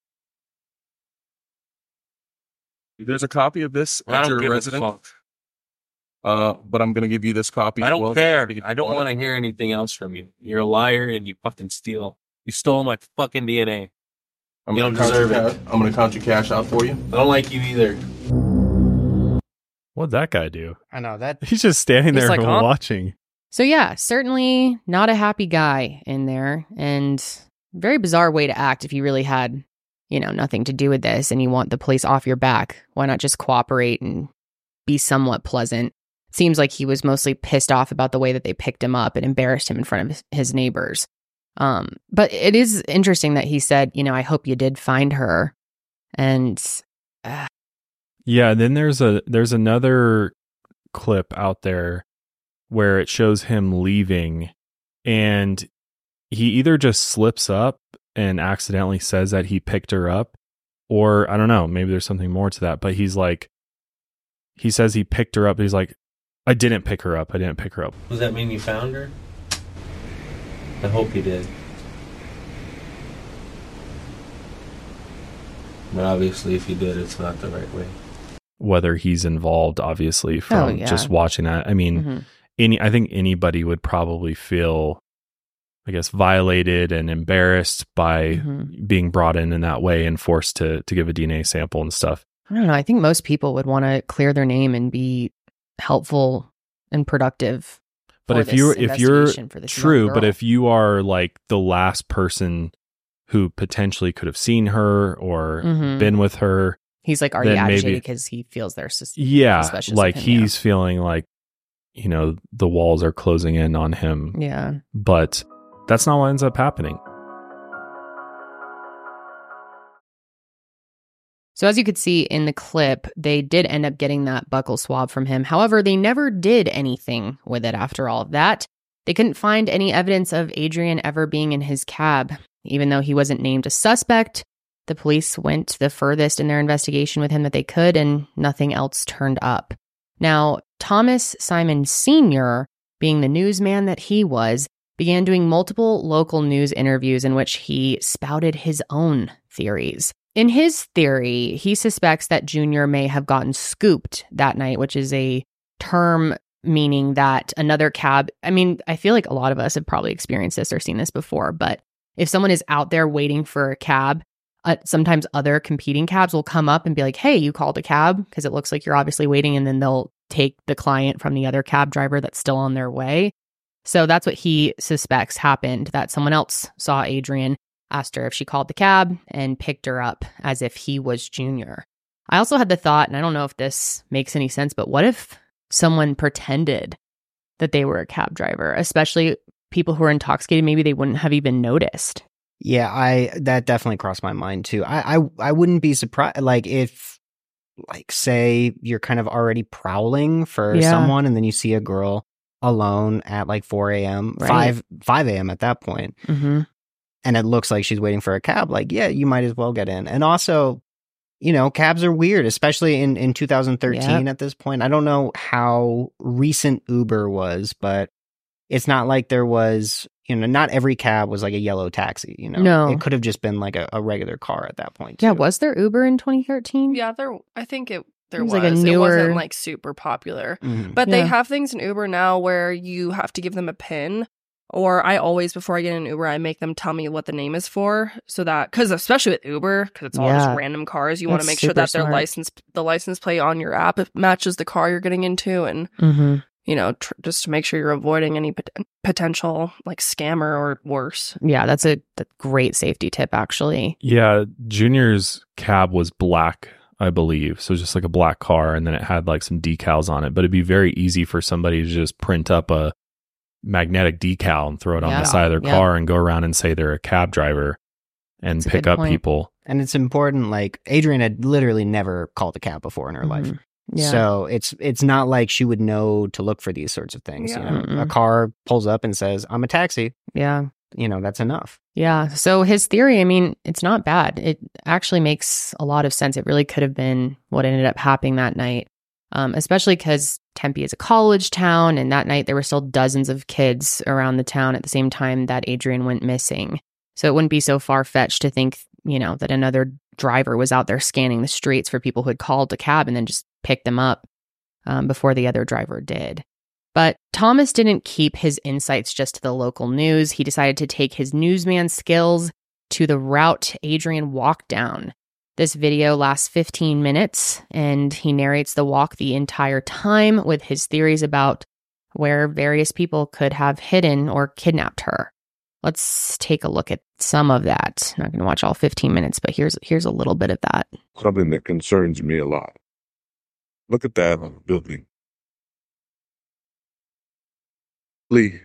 I: There's a copy of this at your residence. But I'm going to give you this copy.
J: I don't care. I don't want to hear anything else from you. You're a liar and you fucking steal. You stole my fucking DNA. You don't deserve it.
I: I'm going to count your cash out for you.
J: I don't like you either.
B: What'd that guy do?
E: I know that.
B: He's just standing there
C: like,
B: watching.
C: So yeah, certainly not a happy guy in there, and very bizarre way to act if you really had, nothing to do with this and you want the police off your back. Why not just cooperate and be somewhat pleasant? Seems like he was mostly pissed off about the way that they picked him up and embarrassed him in front of his neighbors. But it is interesting that he said, I hope you did find her. And
B: yeah, then there's another clip out there where it shows him leaving, and he either just slips up and accidentally says that he picked her up, or I don't know, maybe there's something more to that, but he says he picked her up. He's like, I didn't pick her up.
J: Does that mean you found her? I hope you did. But obviously, if you did, it's not the right way.
B: Whether he's involved, obviously, from just watching that. I mean, I think anybody would probably feel, I guess, violated and embarrassed by being brought in that way and forced to give a DNA sample and stuff.
C: I don't know. I think most people would want to clear their name and be helpful and productive.
B: But if you're true, but if you are like the last person who potentially could have seen her or been with her,
C: he's like already agitated because he feels they're
B: suspicious. Like he's feeling like, the walls are closing in on him.
C: Yeah.
B: But that's not what ends up happening.
C: So as you could see in the clip, they did end up getting that buccal swab from him. However, they never did anything with it after all of that. They couldn't find any evidence of Adrian ever being in his cab. Even though he wasn't named a suspect, the police went the furthest in their investigation with him that they could, and nothing else turned up. Now, Thomas Simon Sr., being the newsman that he was, began doing multiple local news interviews in which he spouted his own theories. In his theory, he suspects that Junior may have gotten scooped that night, which is a term meaning that another cab, I feel like a lot of us have probably experienced this or seen this before, but if someone is out there waiting for a cab, sometimes other competing cabs will come up and be like, hey, you called a cab, because it looks like you're obviously waiting, and then they'll take the client from the other cab driver that's still on their way. So that's what he suspects happened, that someone else saw Adrian, asked her if she called the cab, and picked her up as if he was Junior. I also had the thought, and I don't know if this makes any sense, but what if someone pretended that they were a cab driver, especially people who are intoxicated? Maybe they wouldn't have even noticed.
E: Yeah, that definitely crossed my mind too. I wouldn't be surprised, like if, like, say you're kind of already prowling for someone, and then you see a girl alone at like 4 a.m., right. 5 a.m. at that point, and it looks like she's waiting for a cab. Like, yeah, you might as well get in. And also, cabs are weird, especially in 2013 at this point. I don't know how recent Uber was, but it's not like there was, not every cab was like a yellow taxi, No. It could have just been like a regular car at that point, too.
C: Yeah, was there Uber in 2013?
D: Yeah, I think there was.
C: Like a newer...
D: It wasn't like super popular. But they have things in Uber now where you have to give them a PIN Or I always, before I get in an Uber, I make them tell me what the name is for, so that, because especially with Uber, because it's all just random cars, you want to make sure that their license plate on your app matches the car you're getting into, and you know, just to make sure you're avoiding any potential like scammer or worse.
C: Yeah, that's a great safety tip, actually.
B: Yeah, Junior's cab was black, I believe, so just like a black car, and then it had like some decals on it. But it'd be very easy for somebody to just print up a magnetic decal and throw it on the side of their car and go around and say they're a cab driver and pick up people.
E: And it's important, like Adrienne had literally never called a cab before in her life. Yeah. So it's not like she would know to look for these sorts of things. You know, a car pulls up and says, "I'm a taxi."
C: Yeah.
E: You know, that's enough.
C: Yeah. So his theory, I mean, it's not bad. It actually makes a lot of sense. It really could have been what ended up happening that night. Especially because Tempe is a college town, and that night there were still dozens of kids around the town at the same time that Adrienne went missing. So it wouldn't be so far-fetched to think, you know, that another driver was out there scanning the streets for people who had called a cab and then just picked them up before the other driver did. But Thomas didn't keep his insights just to the local news. He decided to take his newsman skills to the route Adrienne walked down. This video lasts 15 minutes, and he narrates the walk the entire time with his theories about where various people could have hidden or kidnapped her. Let's take a look at some of that. I'm not going to watch all 15 minutes, but here's a little bit of that.
F: Something that concerns me a lot. Look at that building. Lee.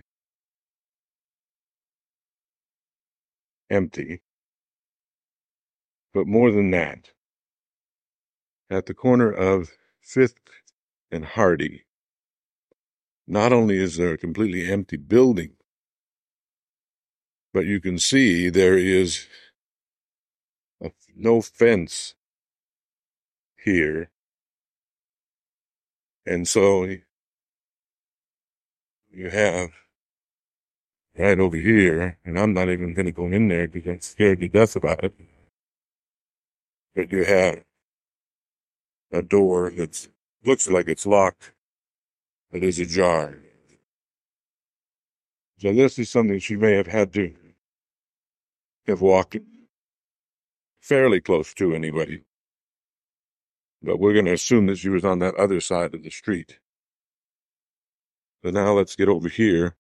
F: Empty. But more than that, at the corner of 5th and Hardy, not only is there a completely empty building, but you can see there is no fence here. And so you have right over here, and I'm not even going to go in there because I'm scared to death about it. But you have a door that looks like it's locked, but is ajar. So this is something she may have had to have walked fairly close to anybody. But we're going to assume that she was on that other side of the street. So now let's get over here,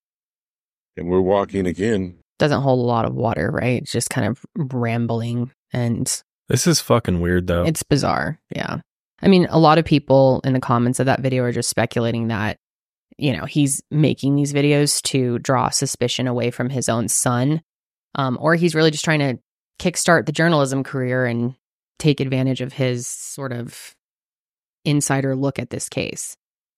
F: and we're walking again.
C: Doesn't hold a lot of water, right? It's just kind of rambling, and
B: this is fucking weird, though.
C: It's bizarre, yeah. I mean, a lot of people in the comments of that video are just speculating that, you know, he's making these videos to draw suspicion away from his own son, or he's really just trying to kickstart the journalism career and take advantage of his sort of insider look at this case.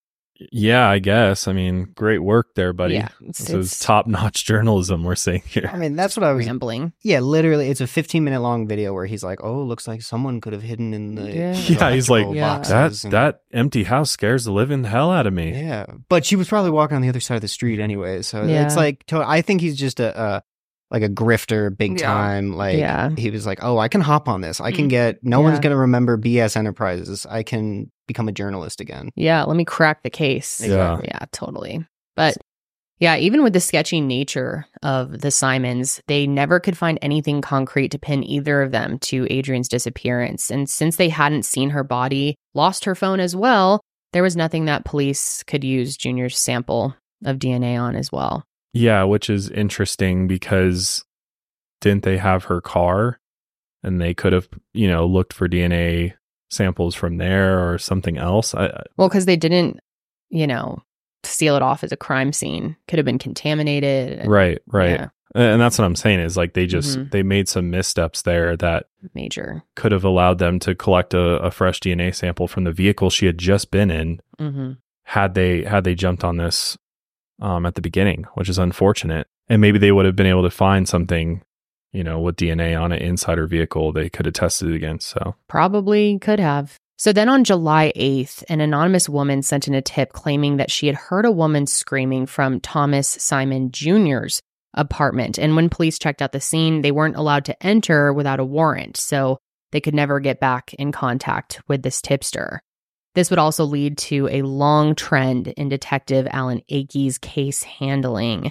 B: Yeah, I guess. I mean, great work there, buddy.
C: Yeah,
B: this is top-notch journalism we're seeing here.
E: I mean, that's what I was
C: rambling.
E: Yeah, literally, it's a 15-minute long video where he's like, "Oh, looks like someone could have hidden in the
B: he's like,
E: boxes
B: that empty house scares the living hell out of me."
E: Yeah, but she was probably walking on the other side of the street anyway, so it's like, I think he's just a grifter, big time. Like he was like, "Oh, I can hop on this. I can get. No one's gonna remember BS Enterprises. I can become a journalist again.
C: Yeah, let me crack the case."
E: Exactly.
C: Yeah, totally. But yeah, even with the sketchy nature of the Simons, they never could find anything concrete to pin either of them to Adrienne's disappearance. And since they hadn't seen her body, lost her phone as well, there was nothing that police could use Junior's sample of DNA on as well.
B: Yeah, which is interesting because didn't they have her car, and they could have, you know, looked for DNA samples from there or something else?
C: Well, because they didn't, you know, seal it off as a crime scene. Could have been contaminated.
B: Right. Yeah. And that's what I'm saying is like they just they made some missteps there that
C: major
B: could have allowed them to collect a fresh DNA sample from the vehicle she had just been in had they jumped on this at the beginning, which is unfortunate. And maybe they would have been able to find something, you know, with DNA on an inside her vehicle they could have tested it against. So
C: probably could have. So then on July 8th, an anonymous woman sent in a tip claiming that she had heard a woman screaming from Thomas Simon Jr.'s apartment. And when police checked out the scene, they weren't allowed to enter without a warrant, so they could never get back in contact with this tipster. This would also lead to a long trend in Detective Alan Akey's case handling.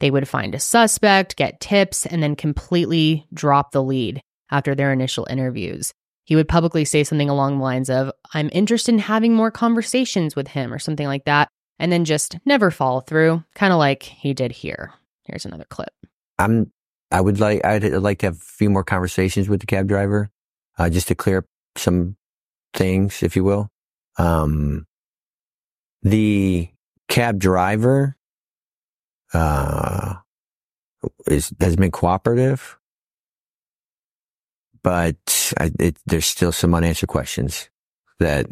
C: They would find a suspect, get tips, and then completely drop the lead after their initial interviews. He would publicly say something along the lines of, "I'm interested in having more conversations with him," or something like that, and then just never follow through, kind of like he did here. Here's another clip.
L: I'd like to have a few more conversations with the cab driver, just to clear up some things, if you will. The cab driver has been cooperative, but there's still some unanswered questions that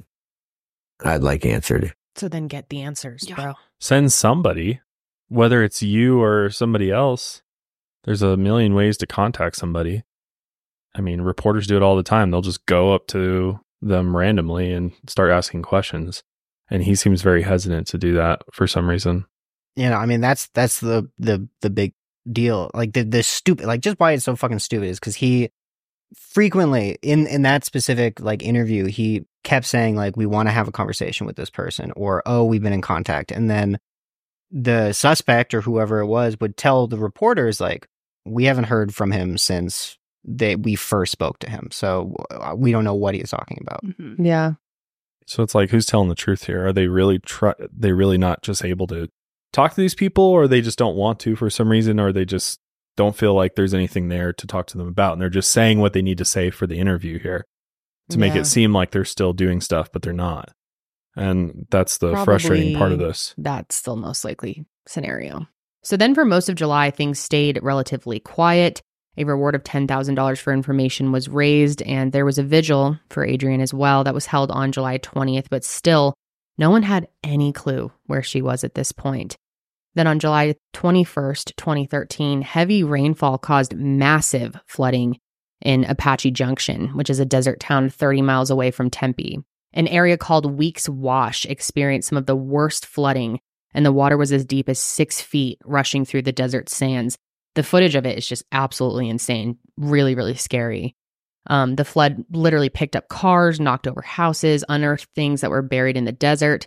L: I'd like answered.
C: So then get the answers, bro.
B: Send somebody, whether it's you or somebody else. There's a million ways to contact somebody. I mean, reporters do it all the time. They'll just go up to them randomly and start asking questions. And he seems very hesitant to do that for some reason.
E: You know, I mean, that's the big deal. Like the stupid, like just why it's so fucking stupid is because he frequently in that specific like interview, he kept saying like, we want to have a conversation with this person, or, oh, we've been in contact. And then the suspect or whoever it was would tell the reporters like, we haven't heard from him since we first spoke to him. So we don't know what he's talking about.
C: Mm-hmm. Yeah.
B: So it's like, who's telling the truth here? Are they really they really not just able to talk to these people, or they just don't want to for some reason, or they just don't feel like there's anything there to talk to them about, and they're just saying what they need to say for the interview here to make it seem like they're still doing stuff, but they're not. And that's the frustrating part of this.
C: That's the most likely scenario. So then for most of July, things stayed relatively quiet. A reward of $10,000 for information was raised, and there was a vigil for Adrian as well that was held on July 20th, but still, no one had any clue where she was at this point. Then on July 21st, 2013, heavy rainfall caused massive flooding in Apache Junction, which is a desert town 30 miles away from Tempe. An area called Weeks Wash experienced some of the worst flooding, and the water was as deep as 6 feet rushing through the desert sands. The footage of it is just absolutely insane. Really, really scary. The flood literally picked up cars, knocked over houses, unearthed things that were buried in the desert.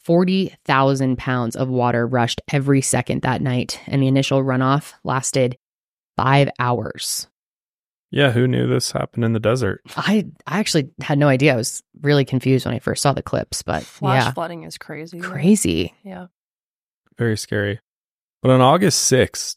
C: 40,000 pounds of water rushed every second that night, and the initial runoff lasted 5 hours.
B: Yeah, who knew this happened in the desert?
C: I actually had no idea. I was really confused when I first saw the clips, but
D: Flash flooding is crazy.
C: Crazy.
D: Yeah.
B: Very scary. But on August 6,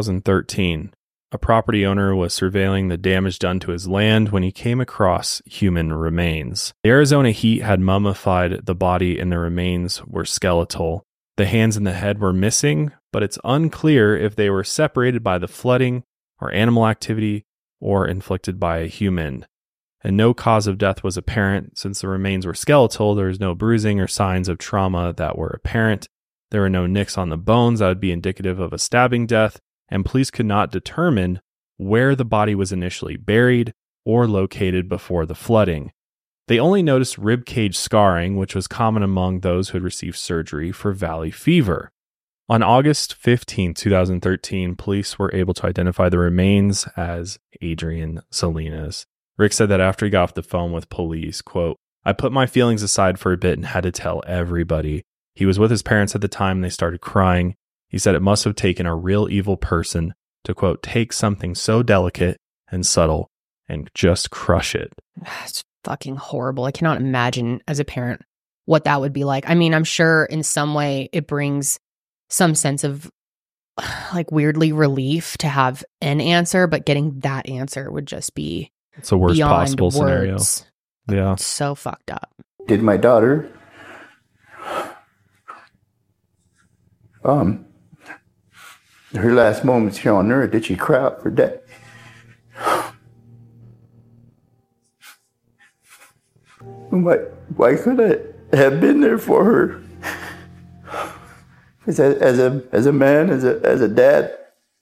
B: 2013, a property owner was surveilling the damage done to his land when he came across human remains. The Arizona heat had mummified the body, and the remains were skeletal. The hands and the head were missing, but it's unclear if they were separated by the flooding or animal activity or inflicted by a human. And no cause of death was apparent. Since the remains were skeletal, there was no bruising or signs of trauma that were apparent. There were no nicks on the bones that would be indicative of a stabbing death, and police could not determine where the body was initially buried or located before the flooding. They only noticed rib cage scarring, which was common among those who had received surgery for valley fever. On August 15, 2013, police were able to identify the remains as Adrian Salinas. Rick said that after he got off the phone with police, quote, "I put my feelings aside for a bit and had to tell everybody. He was with his parents at the time and they started crying. He said it must have taken a real evil person to, quote, take something so delicate and subtle and just crush it."
C: It's fucking horrible. I cannot imagine as a parent what that would be like. I mean, I'm sure in some way it brings some sense of like weirdly relief to have an answer, but getting that answer would just be
B: it's the worst possible scenario. Yeah.
C: It's so fucked up.
M: Did my daughter her last moments here on earth, did she cry out for death? Why could I have been there for her? Because as a man, as a dad,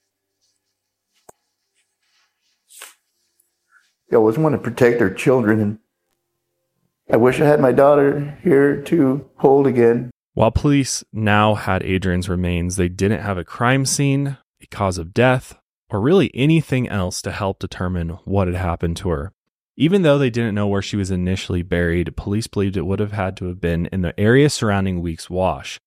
M: I always want to protect our children, and I wish I had my daughter here to hold again.
B: While police now had Adrian's remains, they didn't have a crime scene, a cause of death, or really anything else to help determine what had happened to her. Even though they didn't know where she was initially buried, police believed it would have had to have been in the area surrounding Weeks Wash.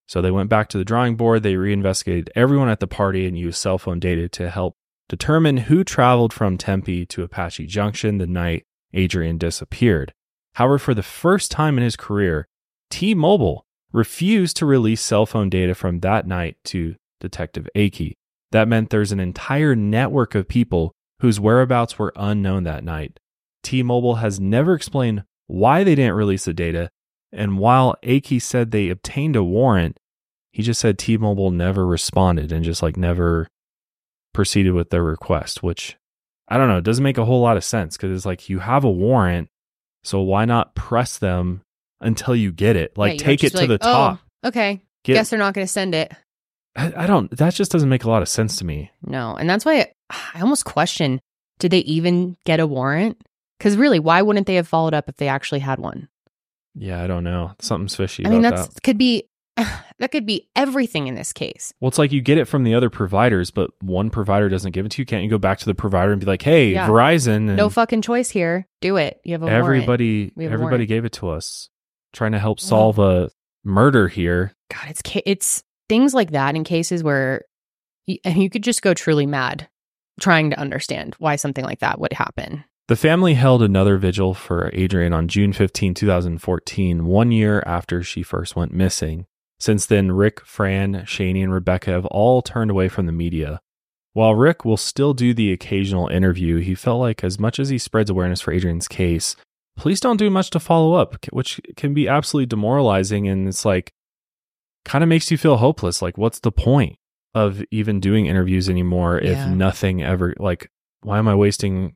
B: So they went back to the drawing board. They reinvestigated everyone at the party and used cell phone data to help determine who traveled from Tempe to Apache Junction the night Adrian disappeared. However, for the first time in his career, T-Mobile refused to release cell phone data from that night to Detective Akey. That meant there's an entire network of people whose whereabouts were unknown that night. T-Mobile has never explained why they didn't release the data, and while Akey said they obtained a warrant, he just said T-Mobile never responded and just never proceeded with their request, which, I don't know, it doesn't make a whole lot of sense because it's you have a warrant, so why not press them until you get it? Take it to the top.
C: Okay, guess they're not going to send it.
B: That just doesn't make a lot of sense to me.
C: No, and that's why I almost question, did they even get a warrant? Because really, why wouldn't they have followed up if they actually had one?
B: Yeah, I don't know. Something's fishy about that.
C: That could be everything in this case.
B: Well, it's you get it from the other providers, but one provider doesn't give it to you. Can't you go back to the provider and be like, hey, Verizon. And
C: no fucking choice here. Do it. You have a warrant.
B: Everybody gave it to us. Trying to help solve a murder here.
C: God, it's things like that in cases where you could just go truly mad trying to understand why something like that would happen.
B: The family held another vigil for Adrian on June 15, 2014, 1 year after she first went missing. Since then, Rick, Fran, Shani, and Rebecca have all turned away from the media. While Rick will still do the occasional interview, he felt like as much as he spreads awareness for Adrian's case, police don't do much to follow up, which can be absolutely demoralizing. And it's kind of makes you feel hopeless. What's the point of even doing interviews anymore if nothing ever, why am I wasting,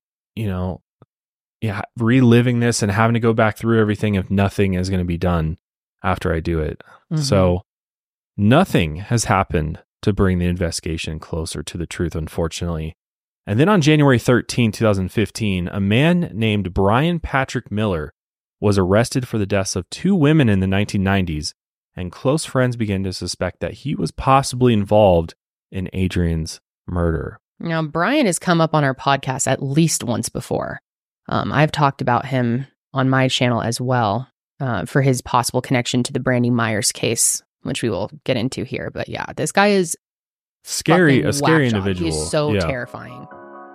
B: reliving this and having to go back through everything if nothing is going to be done after I do it? Mm-hmm. So nothing has happened to bring the investigation closer to the truth, unfortunately. And then on January 13, 2015, a man named Brian Patrick Miller was arrested for the deaths of 2 women in the 1990s, and close friends began to suspect that he was possibly involved in Adrian's murder.
C: Now, Brian has come up on our podcast at least once before. I've talked about him on my channel as well for his possible connection to the Brandy Myers case, which we will get into here. But yeah, this guy is
B: a scary individual.
C: He's so terrifying.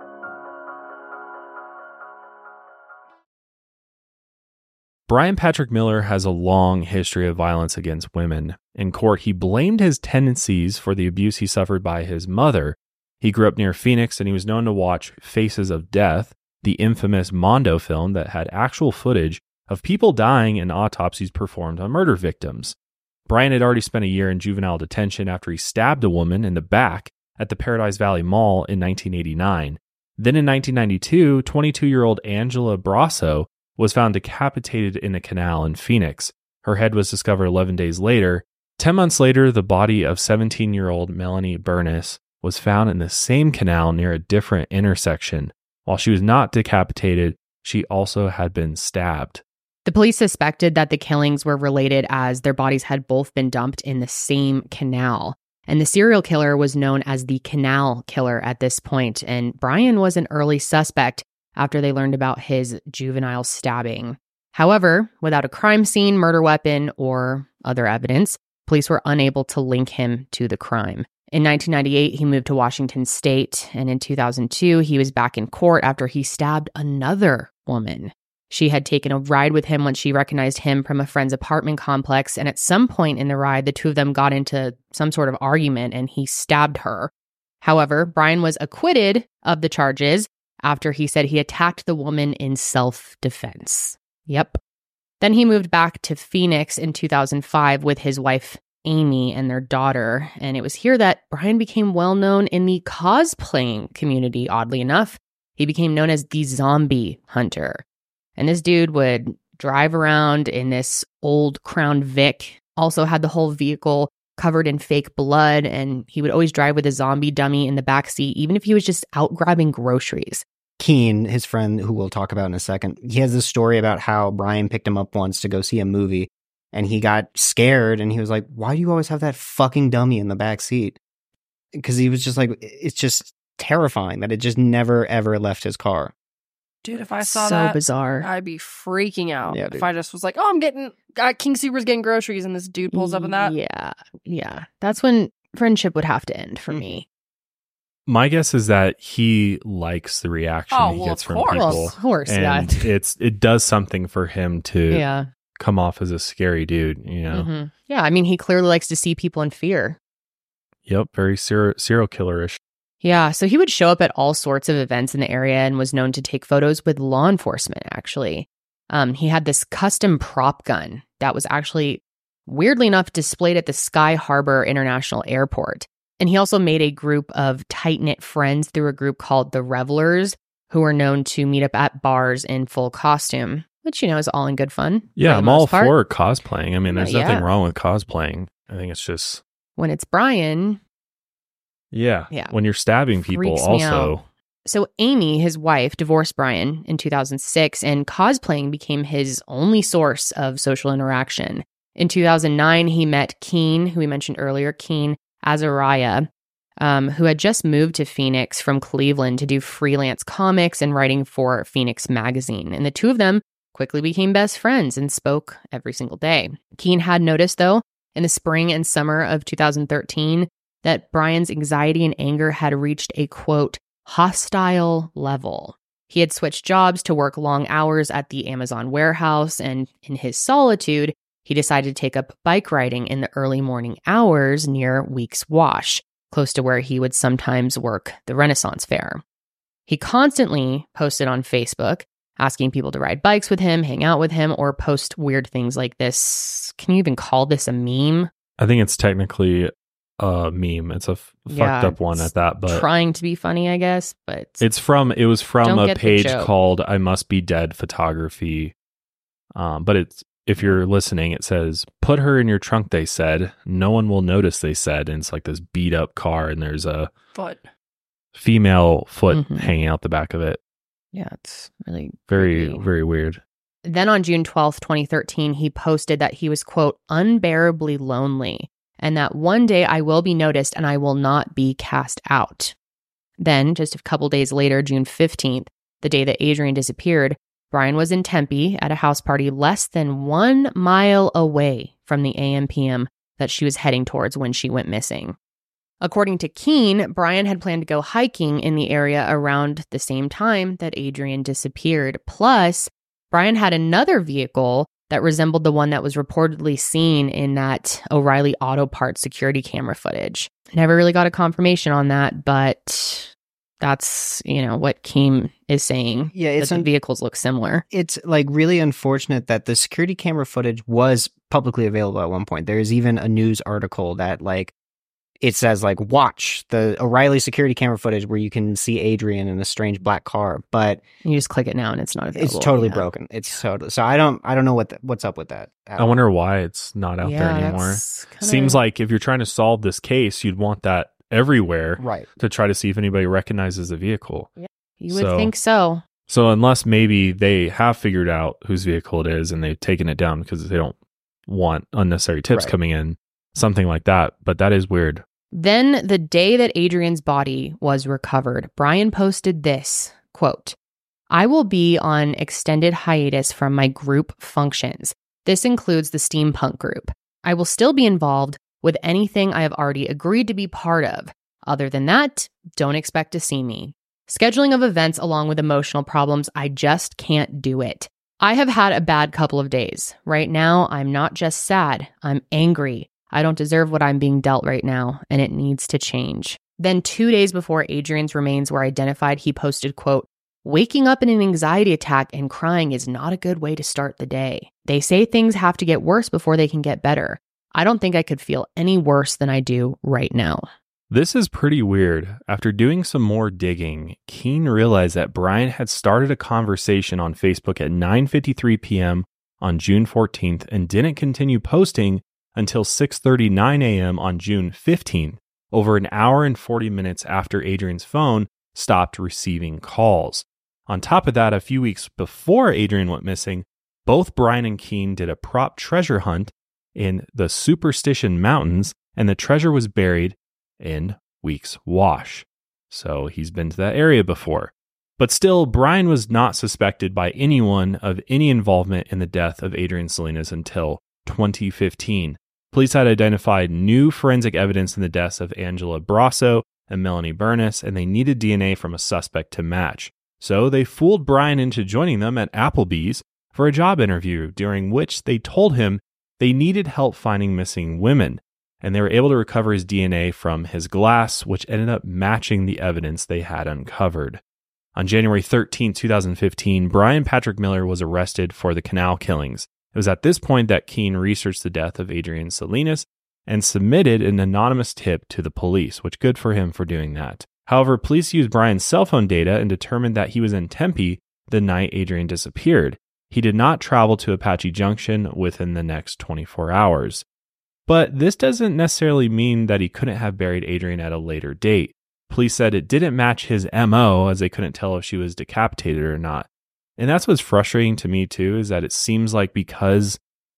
B: Brian Patrick Miller has a long history of violence against women. In court, he blamed his tendencies for the abuse he suffered by his mother. He grew up near Phoenix, and he was known to watch Faces of Death, the infamous Mondo film that had actual footage of people dying and autopsies performed on murder victims. Brian had already spent a year in juvenile detention after he stabbed a woman in the back at the Paradise Valley Mall in 1989. Then in 1992, 22-year-old Angela Brasso was found decapitated in a canal in Phoenix. Her head was discovered 11 days later. 10 months later, the body of 17-year-old Melanie Bernis was found in the same canal near a different intersection. While she was not decapitated, she also had been stabbed.
C: The police suspected that the killings were related as their bodies had both been dumped in the same canal. And the serial killer was known as the Canal Killer at this point, and Brian was an early suspect after they learned about his juvenile stabbing. However, without a crime scene, murder weapon, or other evidence, police were unable to link him to the crime. In 1998, he moved to Washington State, and in 2002, he was back in court after he stabbed another woman. She had taken a ride with him when she recognized him from a friend's apartment complex, and at some point in the ride, the two of them got into some sort of argument, and he stabbed her. However, Brian was acquitted of the charges after he said he attacked the woman in self-defense. Yep. Then he moved back to Phoenix in 2005 with his wife, Amy, and their daughter. And it was here that Brian became well known in the cosplaying community, oddly enough. He became known as the Zombie Hunter. And this dude would drive around in this old Crown Vic, also had the whole vehicle covered in fake blood, and he would always drive with a zombie dummy in the backseat, even if he was just out grabbing groceries.
E: Keen, his friend, who we'll talk about in a second, he has this story about how Brian picked him up once to go see a movie, and he got scared, and he was like, why do you always have that fucking dummy in the back seat? Because he was just like, it's just terrifying that it just never, ever left his car.
D: Dude, if I saw
C: so
D: that,
C: bizarre.
D: I'd be freaking out.
E: Yeah,
D: if I just was like, oh, King Seaver's getting groceries and this dude pulls up in that.
C: Yeah. That's when friendship would have to end for me.
B: My guess is that he likes the reaction he gets from people.
C: Well, of course,
B: and it does something for him to come off as a scary dude, you know?
C: Mm-hmm. Yeah, I mean, he clearly likes to see people in fear.
B: Yep, very serial killer-ish.
C: Yeah, so he would show up at all sorts of events in the area and was known to take photos with law enforcement, actually. He had this custom prop gun that was actually, weirdly enough, displayed at the Sky Harbor International Airport. And he also made a group of tight-knit friends through a group called the Revelers, who were known to meet up at bars in full costume, which, is all in good fun.
B: Yeah, I'm all for cosplaying. I mean, there's nothing wrong with cosplaying. I think it's just...
C: When it's Brian...
B: Yeah. When you're stabbing people also.
C: So Amy, his wife, divorced Brian in 2006, and cosplaying became his only source of social interaction. In 2009, he met Keen, who we mentioned earlier, Keen Azariah, who had just moved to Phoenix from Cleveland to do freelance comics and writing for Phoenix Magazine. And the two of them quickly became best friends and spoke every single day. Keen had noticed, though, in the spring and summer of 2013, that Brian's anxiety and anger had reached a, quote, hostile level. He had switched jobs to work long hours at the Amazon warehouse, and in his solitude, he decided to take up bike riding in the early morning hours near Weeks Wash, close to where he would sometimes work the Renaissance Fair. He constantly posted on Facebook, asking people to ride bikes with him, hang out with him, or post weird things like this. Can you even call this a meme?
B: I think it's technically a meme. It's a fucked up one at that, but
C: trying to be funny, I guess. But
B: it was from a page called I Must Be Dead Photography. But if you're listening, it says, "Put her in your trunk," they said. "No one will notice," they said. And it's like this beat up car, and there's a female foot hanging out the back of it.
C: Yeah, it's really
B: very,
C: creepy.
B: Very weird.
C: Then on June 12th, 2013, he posted that he was, quote, unbearably lonely, and that one day I will be noticed and I will not be cast out. Then, just a couple days later, June 15th, the day that Adrian disappeared, Brian was in Tempe at a house party less than 1 mile away from the AM/PM that she was heading towards when she went missing. According to Keen, Brian had planned to go hiking in the area around the same time that Adrian disappeared. Plus, Brian had another vehicle that resembled the one that was reportedly seen in that O'Reilly Auto Parts security camera footage. Never really got a confirmation on that, but that's, what Keen is saying.
E: Yeah,
C: the vehicles look similar.
E: It's really unfortunate that the security camera footage was publicly available at one point. There is even a news article that it says watch the O'Reilly security camera footage where you can see Adrian in a strange black car, but
C: you just click it now and it's not available.
E: It's totally broken. It's totally, so I don't know what's up with that.
B: I wonder why it's not out there anymore. Seems like if you're trying to solve this case, you'd want that everywhere,
E: right?
B: To try to see if anybody recognizes the vehicle.
C: Yeah, you would think so.
B: So unless maybe they have figured out whose vehicle it is and they've taken it down because they don't want unnecessary tips coming in, something like that. But that is weird.
C: Then, the day that Adrian's body was recovered, Brian posted this, quote, I will be on extended hiatus from my group functions. This includes the steampunk group. I will still be involved with anything I have already agreed to be part of. Other than that, don't expect to see me. Scheduling of events along with emotional problems, I just can't do it. I have had a bad couple of days. Right now, I'm not just sad, I'm angry. I don't deserve what I'm being dealt right now, and it needs to change. Then 2 days before Adrian's remains were identified, he posted, quote, waking up in an anxiety attack and crying is not a good way to start the day. They say things have to get worse before they can get better. I don't think I could feel any worse than I do right now.
B: This is pretty weird. After doing some more digging, Keen realized that Brian had started a conversation on Facebook at 9:53 p.m. on June 14th and didn't continue posting until 6:39 a.m. on June 15th, over an hour and 40 minutes after Adrian's phone stopped receiving calls. On top of that, a few weeks before Adrian went missing, both Brian and Keen did a prop treasure hunt in the Superstition Mountains, and the treasure was buried in Weeks Wash. So he's been to that area before. But still, Brian was not suspected by anyone of any involvement in the death of Adrian Salinas until 2015. Police had identified new forensic evidence in the deaths of Angela Brasso and Melanie Burness, and they needed DNA from a suspect to match. So they fooled Brian into joining them at Applebee's for a job interview, during which they told him they needed help finding missing women, and they were able to recover his DNA from his glass, which ended up matching the evidence they had uncovered. On January 13, 2015, Brian Patrick Miller was arrested for the Canal killings. It was at this point that Keene researched the death of Adrian Salinas and submitted an anonymous tip to the police, which good for him for doing that. However, police used Brian's cell phone data and determined that he was in Tempe the night Adrian disappeared. He did not travel to Apache Junction within the next 24 hours. But this doesn't necessarily mean that he couldn't have buried Adrian at a later date. Police said it didn't match his MO, as they couldn't tell if she was decapitated or not. And that's what's frustrating to me too, is that it seems like because,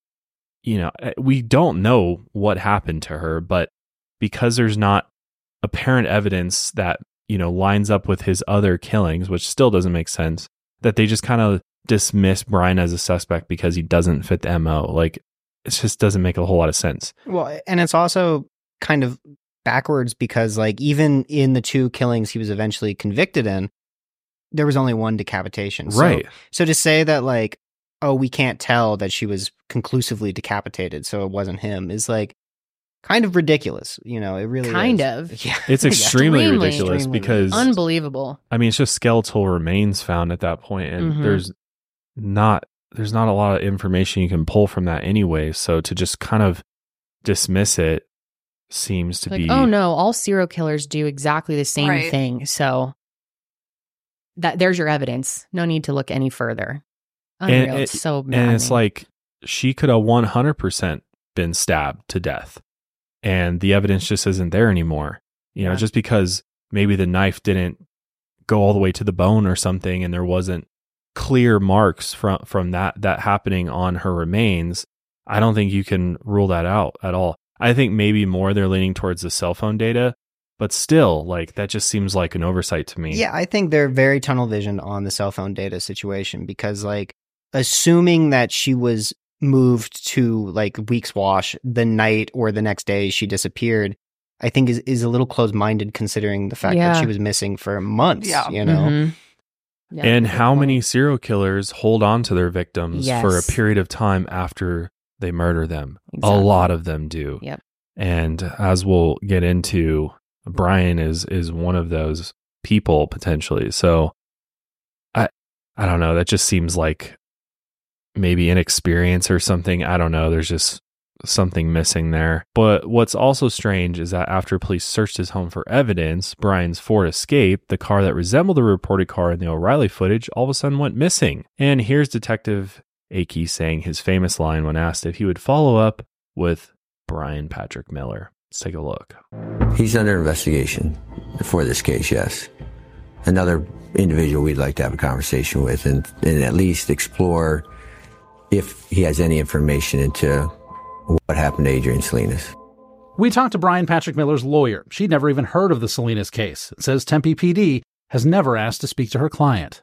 B: we don't know what happened to her, but because there's not apparent evidence that, lines up with his other killings, which still doesn't make sense, that they just kind of dismiss Brian as a suspect because he doesn't fit the MO. Like, it just doesn't make a whole lot of sense.
E: Well, and it's also kind of backwards because, like, even in the 2 killings he was eventually convicted in, there was only 1 decapitation.
B: Right.
E: So to say that, like, oh, we can't tell that she was conclusively decapitated, so it wasn't him, is like kind of ridiculous. It really
C: is.
E: Yeah.
B: It's extremely ridiculous because
C: unbelievable.
B: I mean, it's just skeletal remains found at that point, and there's not a lot of information you can pull from that anyway. So to just kind of dismiss it seems to be,
C: oh no, all serial killers do exactly the same thing. So there's your evidence. No need to look any further. Unreal. It's so maddening.
B: And it's like she could have 100% been stabbed to death, and the evidence just isn't there anymore. Just because maybe the knife didn't go all the way to the bone or something, and there wasn't clear marks from that happening on her remains, I don't think you can rule that out at all. I think maybe more they're leaning towards the cell phone data, but still, like, that just seems like an oversight to me.
E: Yeah, I think they're very tunnel visioned on the cell phone data situation because, like, assuming that she was moved to, like, Weeks Wash the night or the next day she disappeared, I think is a little closed-minded considering the fact that she was missing for months, Yeah,
B: and how many serial killers hold on to their victims for a period of time after they murder them? Exactly. A lot of them do.
C: Yep.
B: And as we'll get into, Brian is one of those people potentially. So I don't know. That just seems like maybe inexperience or something. I don't know. There's just something missing there. But what's also strange is that after police searched his home for evidence, Brian's Ford Escape, the car that resembled the reported car in the O'Reilly footage, all of a sudden went missing. And here's Detective Akey saying his famous line when asked if he would follow up with Brian Patrick Miller. Let's take a look.
L: He's under investigation for this case, yes. Another individual we'd like to have a conversation with and at least explore if he has any information into what happened to Adrian Salinas.
H: We talked to Brian Patrick Miller's lawyer. She'd never even heard of the Salinas case. It says Tempe PD has never asked to speak to her client.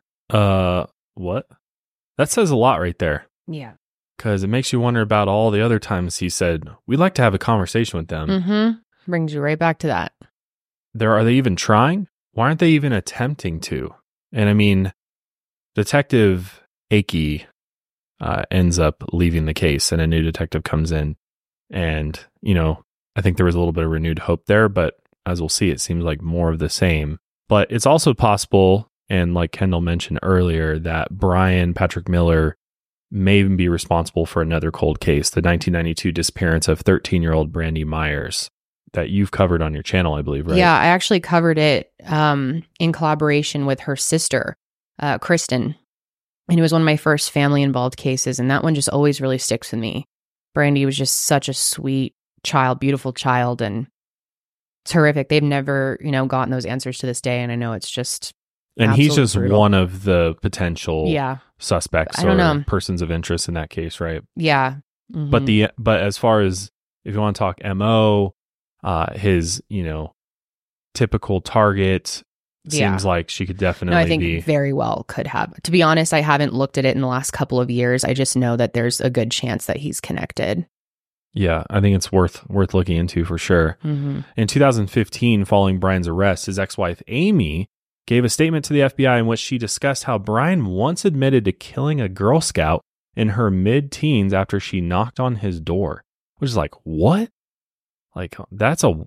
B: What? That says a lot right there.
C: Yeah.
B: Because it makes you wonder about all the other times he said, we'd like to have a conversation with them.
C: Mm-hmm. Brings you right back to that.
B: Are they even trying? Why aren't they even attempting to? And I mean, Detective Akey ends up leaving the case and a new detective comes in. And, I think there was a little bit of renewed hope there, but as we'll see, it seems like more of the same. But it's also possible, and like Kendall mentioned earlier, that Brian Patrick Miller may even be responsible for another cold case, the 1992 disappearance of 13-year-old Brandy Myers that you've covered on your channel, I believe, right?
C: Yeah, I actually covered it in collaboration with her sister, Kristen. And it was one of my first family-involved cases, and that one just always really sticks with me. Brandy was just such a sweet child, beautiful child, and terrific. They've never, gotten those answers to this day, and I know it's just
B: and he's just brutal. One of the potential
C: Yeah.
B: suspects
C: I don't
B: or
C: know.
B: persons of interest in that case, right?
C: Yeah. Mhm.
B: But as far as if you want to talk MO, his typical target, seems like she could definitely
C: I think very well could have. To be honest, I haven't looked at it in the last couple of years. I just know that there's a good chance that he's connected.
B: Yeah, I think it's worth looking into for sure.
C: Mm-hmm.
B: In 2015, following Brian's arrest, his ex-wife Amy gave a statement to the FBI in which she discussed how Brian once admitted to killing a Girl Scout in her mid-teens after she knocked on his door. Which is like, what? Like, that's a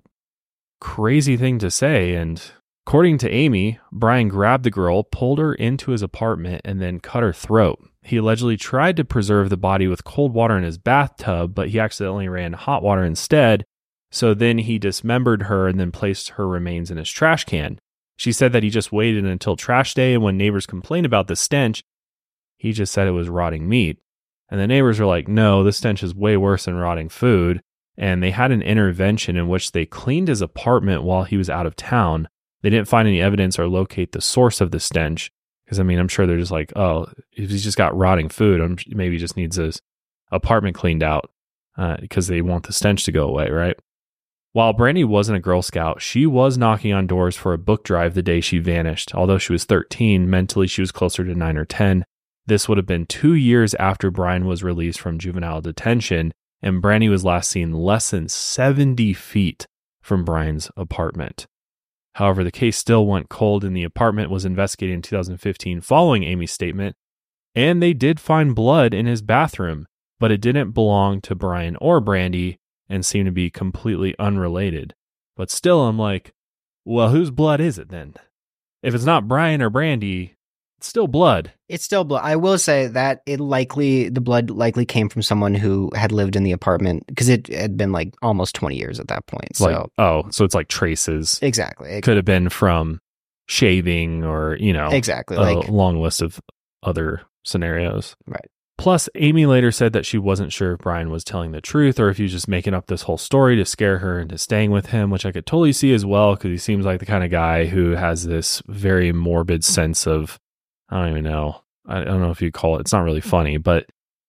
B: crazy thing to say. And according to Amy, Brian grabbed the girl, pulled her into his apartment, and then cut her throat. He allegedly tried to preserve the body with cold water in his bathtub, but he accidentally ran hot water instead. So then he dismembered her and then placed her remains in his trash can. She said that he just waited until trash day, and when neighbors complained about the stench, he just said it was rotting meat. And the neighbors were like, no, this stench is way worse than rotting food. And they had an intervention in which they cleaned his apartment while he was out of town. They didn't find any evidence or locate the source of the stench. Because, I mean, I'm sure they're just like, oh, if he's just got rotting food, maybe he just needs his apartment cleaned out because they want the stench to go away, right? While Brandy wasn't a Girl Scout, she was knocking on doors for a book drive the day she vanished. Although she was 13, mentally she was closer to 9 or 10. This would have been 2 years after Brian was released from juvenile detention, and Brandy was last seen less than 70 feet from Brian's apartment. However, the case still went cold, and the apartment was investigated in 2015 following Amy's statement, and they did find blood in his bathroom, but it didn't belong to Brian or Brandy and seemed to be completely unrelated. But still, I'm like, well, whose blood is it then? If it's not Brian or Brandy, it's still blood.
E: It's still blood. I will say that the blood likely came from someone who had lived in the apartment because it had been like almost 20 years at that point. So,
B: so it's like traces.
E: Exactly.
B: It could have been from shaving or,
E: exactly,
B: a long list of other scenarios.
E: Right.
B: Plus, Amy later said that she wasn't sure if Brian was telling the truth or if he was just making up this whole story to scare her into staying with him, which I could totally see as well because he seems like the kind of guy who has this very morbid sense of, I don't even know. I don't know if you call it. It's not really funny, but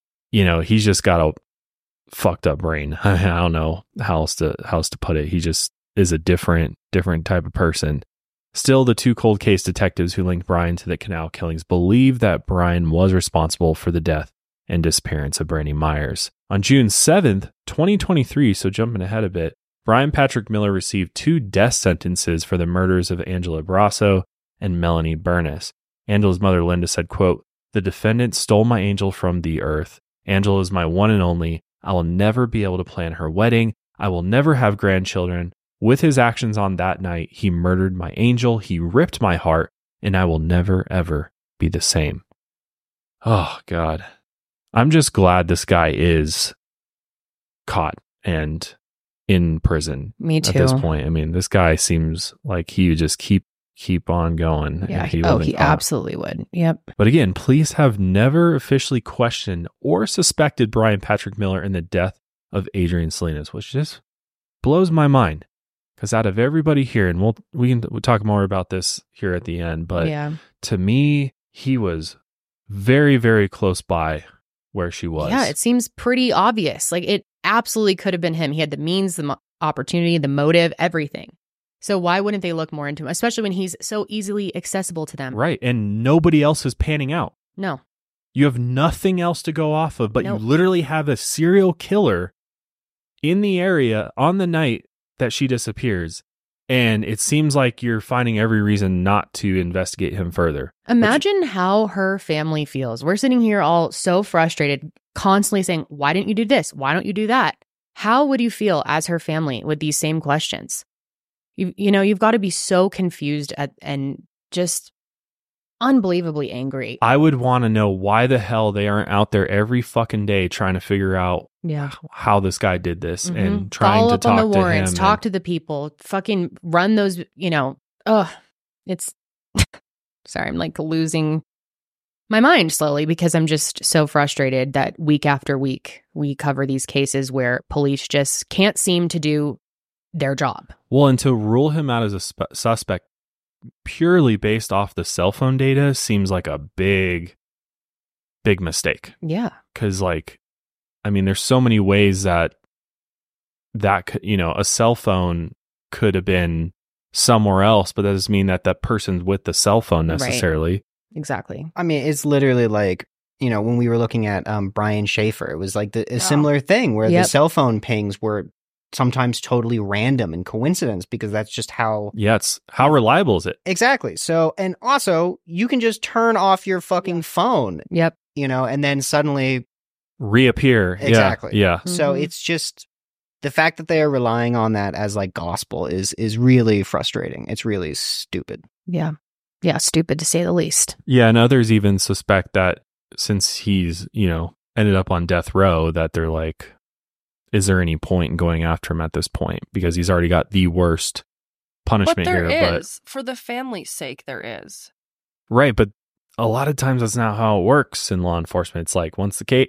B: he's just got a fucked up brain. I don't know how else to put it. He just is a different type of person. Still, the two cold case detectives who linked Brian to the Canal killings believe that Brian was responsible for the death and disappearance of Brandy Myers. On June 7th, 2023, so jumping ahead a bit, Brian Patrick Miller received 2 death sentences for the murders of Angela Brasso and Melanie Burness. Angela's mother, Linda, said, quote, "The defendant stole my angel from the earth. Angela is my one and only. I will never be able to plan her wedding. I will never have grandchildren. With his actions on that night, he murdered my angel. He ripped my heart, and I will never, ever be the same." Oh, God. I'm just glad this guy is caught and in prison.
C: Me too.
B: At this point. I mean, this guy seems like he would just keep on going.
C: Yeah. He absolutely would. Yep.
B: But again, police have never officially questioned or suspected Brian Patrick Miller in the death of Adrian Salinas, which just blows my mind. Because out of everybody here, and we'll talk more about this here at the end, but to me, he was very, very close by where she was.
C: Yeah, it seems pretty obvious. Like, it absolutely could have been him. He had the means, the opportunity, the motive, everything. So why wouldn't they look more into him, especially when he's so easily accessible to them?
B: Right, and nobody else is panning out.
C: No.
B: You have nothing else to go off of, but you literally have a serial killer in the area on the night that she disappears, and it seems like you're finding every reason not to investigate him further.
C: Imagine how her family feels. We're sitting here all so frustrated, constantly saying, why didn't you do this? Why don't you do that? How would you feel as her family with these same questions? You've got to be so confused and just unbelievably angry.
B: I would want to know why the hell they aren't out there every fucking day trying to figure out how this guy did this and trying
C: Follow
B: to
C: up
B: talk
C: on the
B: to
C: warrants,
B: him.
C: talk to the people, fucking run those, it's sorry, I'm like losing my mind slowly because I'm just so frustrated that week after week we cover these cases where police just can't seem to do their job.
B: Well, and to rule him out as a suspect purely based off the cell phone data seems like a big mistake.
C: Yeah.
B: Because, there's so many ways that a cell phone could have been somewhere else, but that doesn't mean that that person's with the cell phone necessarily.
C: Right. Exactly.
E: I mean, it's literally like, when we were looking at Brian Schaefer, it was like a similar thing where the cell phone pings were sometimes totally random and coincidence, because that's just how...
B: Yeah, it's how reliable is it?
E: Exactly. So, and also, you can just turn off your fucking phone.
C: Yep.
E: And then suddenly...
B: reappear.
E: Exactly.
B: Yeah.
E: So it's just... the fact that they are relying on that as like gospel is really frustrating. It's really stupid.
C: Yeah. Yeah, stupid to say the least.
B: Yeah, and others even suspect that since he's, ended up on death row, that they're like, is there any point in going after him at this point? Because he's already got the worst punishment here.
D: But for the family's sake, there is.
B: Right, but a lot of times that's not how it works in law enforcement. It's like once the case,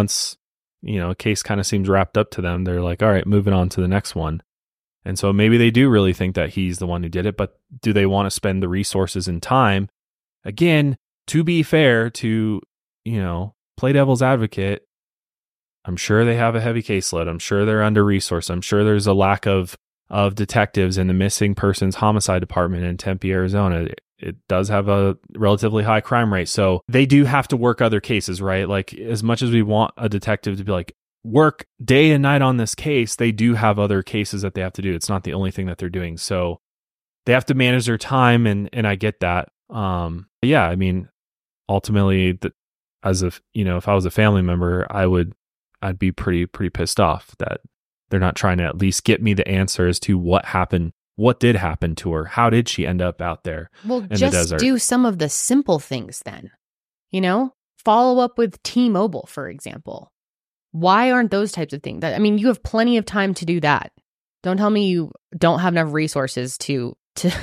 B: a case kind of seems wrapped up to them, they're like, all right, moving on to the next one. And so maybe they do really think that he's the one who did it, but do they want to spend the resources and time? Again, to be fair, to, play devil's advocate, I'm sure they have a heavy caseload. I'm sure they're under-resourced. I'm sure there's a lack of detectives in the missing persons homicide department in Tempe, Arizona. It does have a relatively high crime rate. So they do have to work other cases, right? Like, as much as we want a detective to be like, work day and night on this case, they do have other cases that they have to do. It's not the only thing that they're doing. So they have to manage their time, and I get that. Yeah, I mean, ultimately, if I was a family member, I'd be pretty pissed off that they're not trying to at least get me the answer as to what happened. What did happen to her? How did she end up out there in the desert?
C: Do some of the simple things then. Follow up with T-Mobile, for example. Why aren't those types of things? You have plenty of time to do that. Don't tell me you don't have enough resources to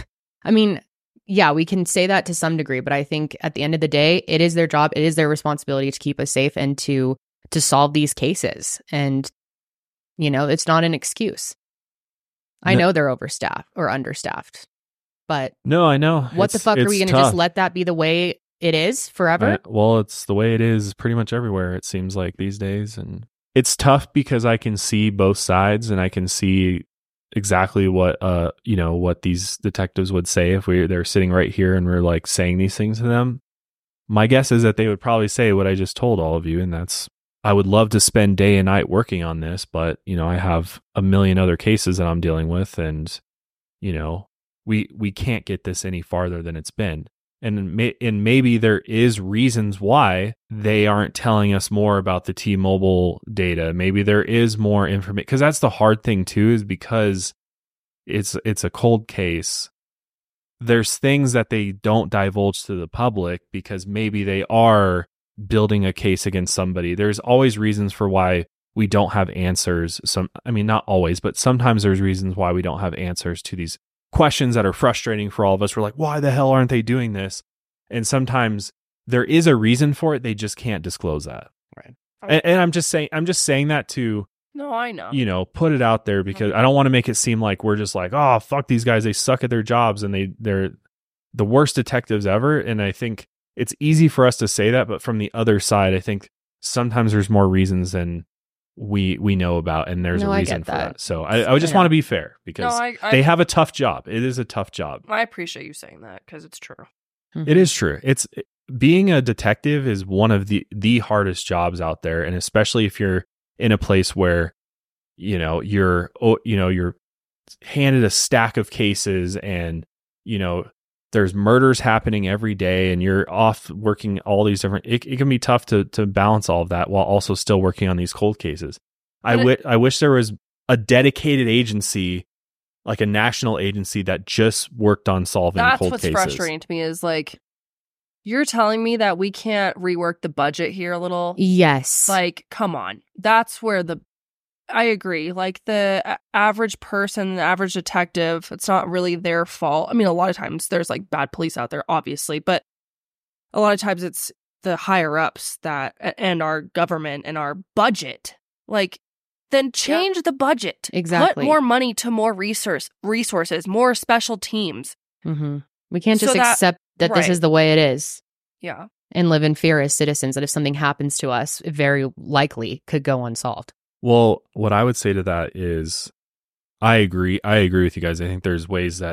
C: yeah, we can say that to some degree, but I think at the end of the day, it is their job, it is their responsibility to keep us safe and to solve these cases. And, it's not an excuse. I know they're overstaffed or understaffed, but...
B: No, I know.
C: What the fuck are we going to just let that be the way it is forever?
B: Well, it's the way it is pretty much everywhere, it seems like these days. And it's tough because I can see both sides, and I can see exactly what these detectives would say if they're sitting right here and we're like saying these things to them. My guess is that they would probably say what I just told all of you, and that's, I would love to spend day and night working on this, but I have a million other cases that I'm dealing with, and we can't get this any farther than it's been. And maybe there is reasons why they aren't telling us more about the T-Mobile data. Maybe there is more information, because that's the hard thing too, is because it's a cold case. There's things that they don't divulge to the public because maybe they are building a case against somebody. There's always reasons for why we don't have answers. Not always, but sometimes there's reasons why we don't have answers to these questions that are frustrating for all of us. We're like, why the hell aren't they doing this? And sometimes there is a reason for it. They just can't disclose that.
E: Right.
B: And I'm just saying that to,
D: no, I know,
B: put it out there, because I don't want to make it seem like we're just like, oh, fuck these guys, they suck at their jobs and they're the worst detectives ever. And I think it's easy for us to say that, but from the other side, I think sometimes there's more reasons than we know about, and there's a reason for that. So I would just want to be fair, because they have a tough job. It is a tough job.
D: I appreciate you saying that, because it's true.
C: Mm-hmm.
B: It is true. Being a detective is one of the hardest jobs out there, and especially if you're in a place where you're handed a stack of cases, and there's murders happening every day, and you're off working all these different... It can be tough to balance all of that while also still working on these cold cases. I wish there was a dedicated agency, like a national agency, that just worked on solving cold cases.
D: That's what's frustrating to me, is like, you're telling me that we can't rework the budget here a little?
C: Yes.
D: Like, come on. That's where I agree. Like, the average person, the average detective, it's not really their fault. A lot of times there's like bad police out there, obviously, but a lot of times it's the higher ups and our government and our budget. Like, then change the budget.
C: Exactly.
D: Put more money to more resources, more special teams.
C: Mm-hmm. We can't just accept that this is the way it is.
D: Yeah.
C: And live in fear as citizens that if something happens to us, it very likely could go unsolved.
B: Well, what I would say to that is, I agree with you guys. I think there's ways that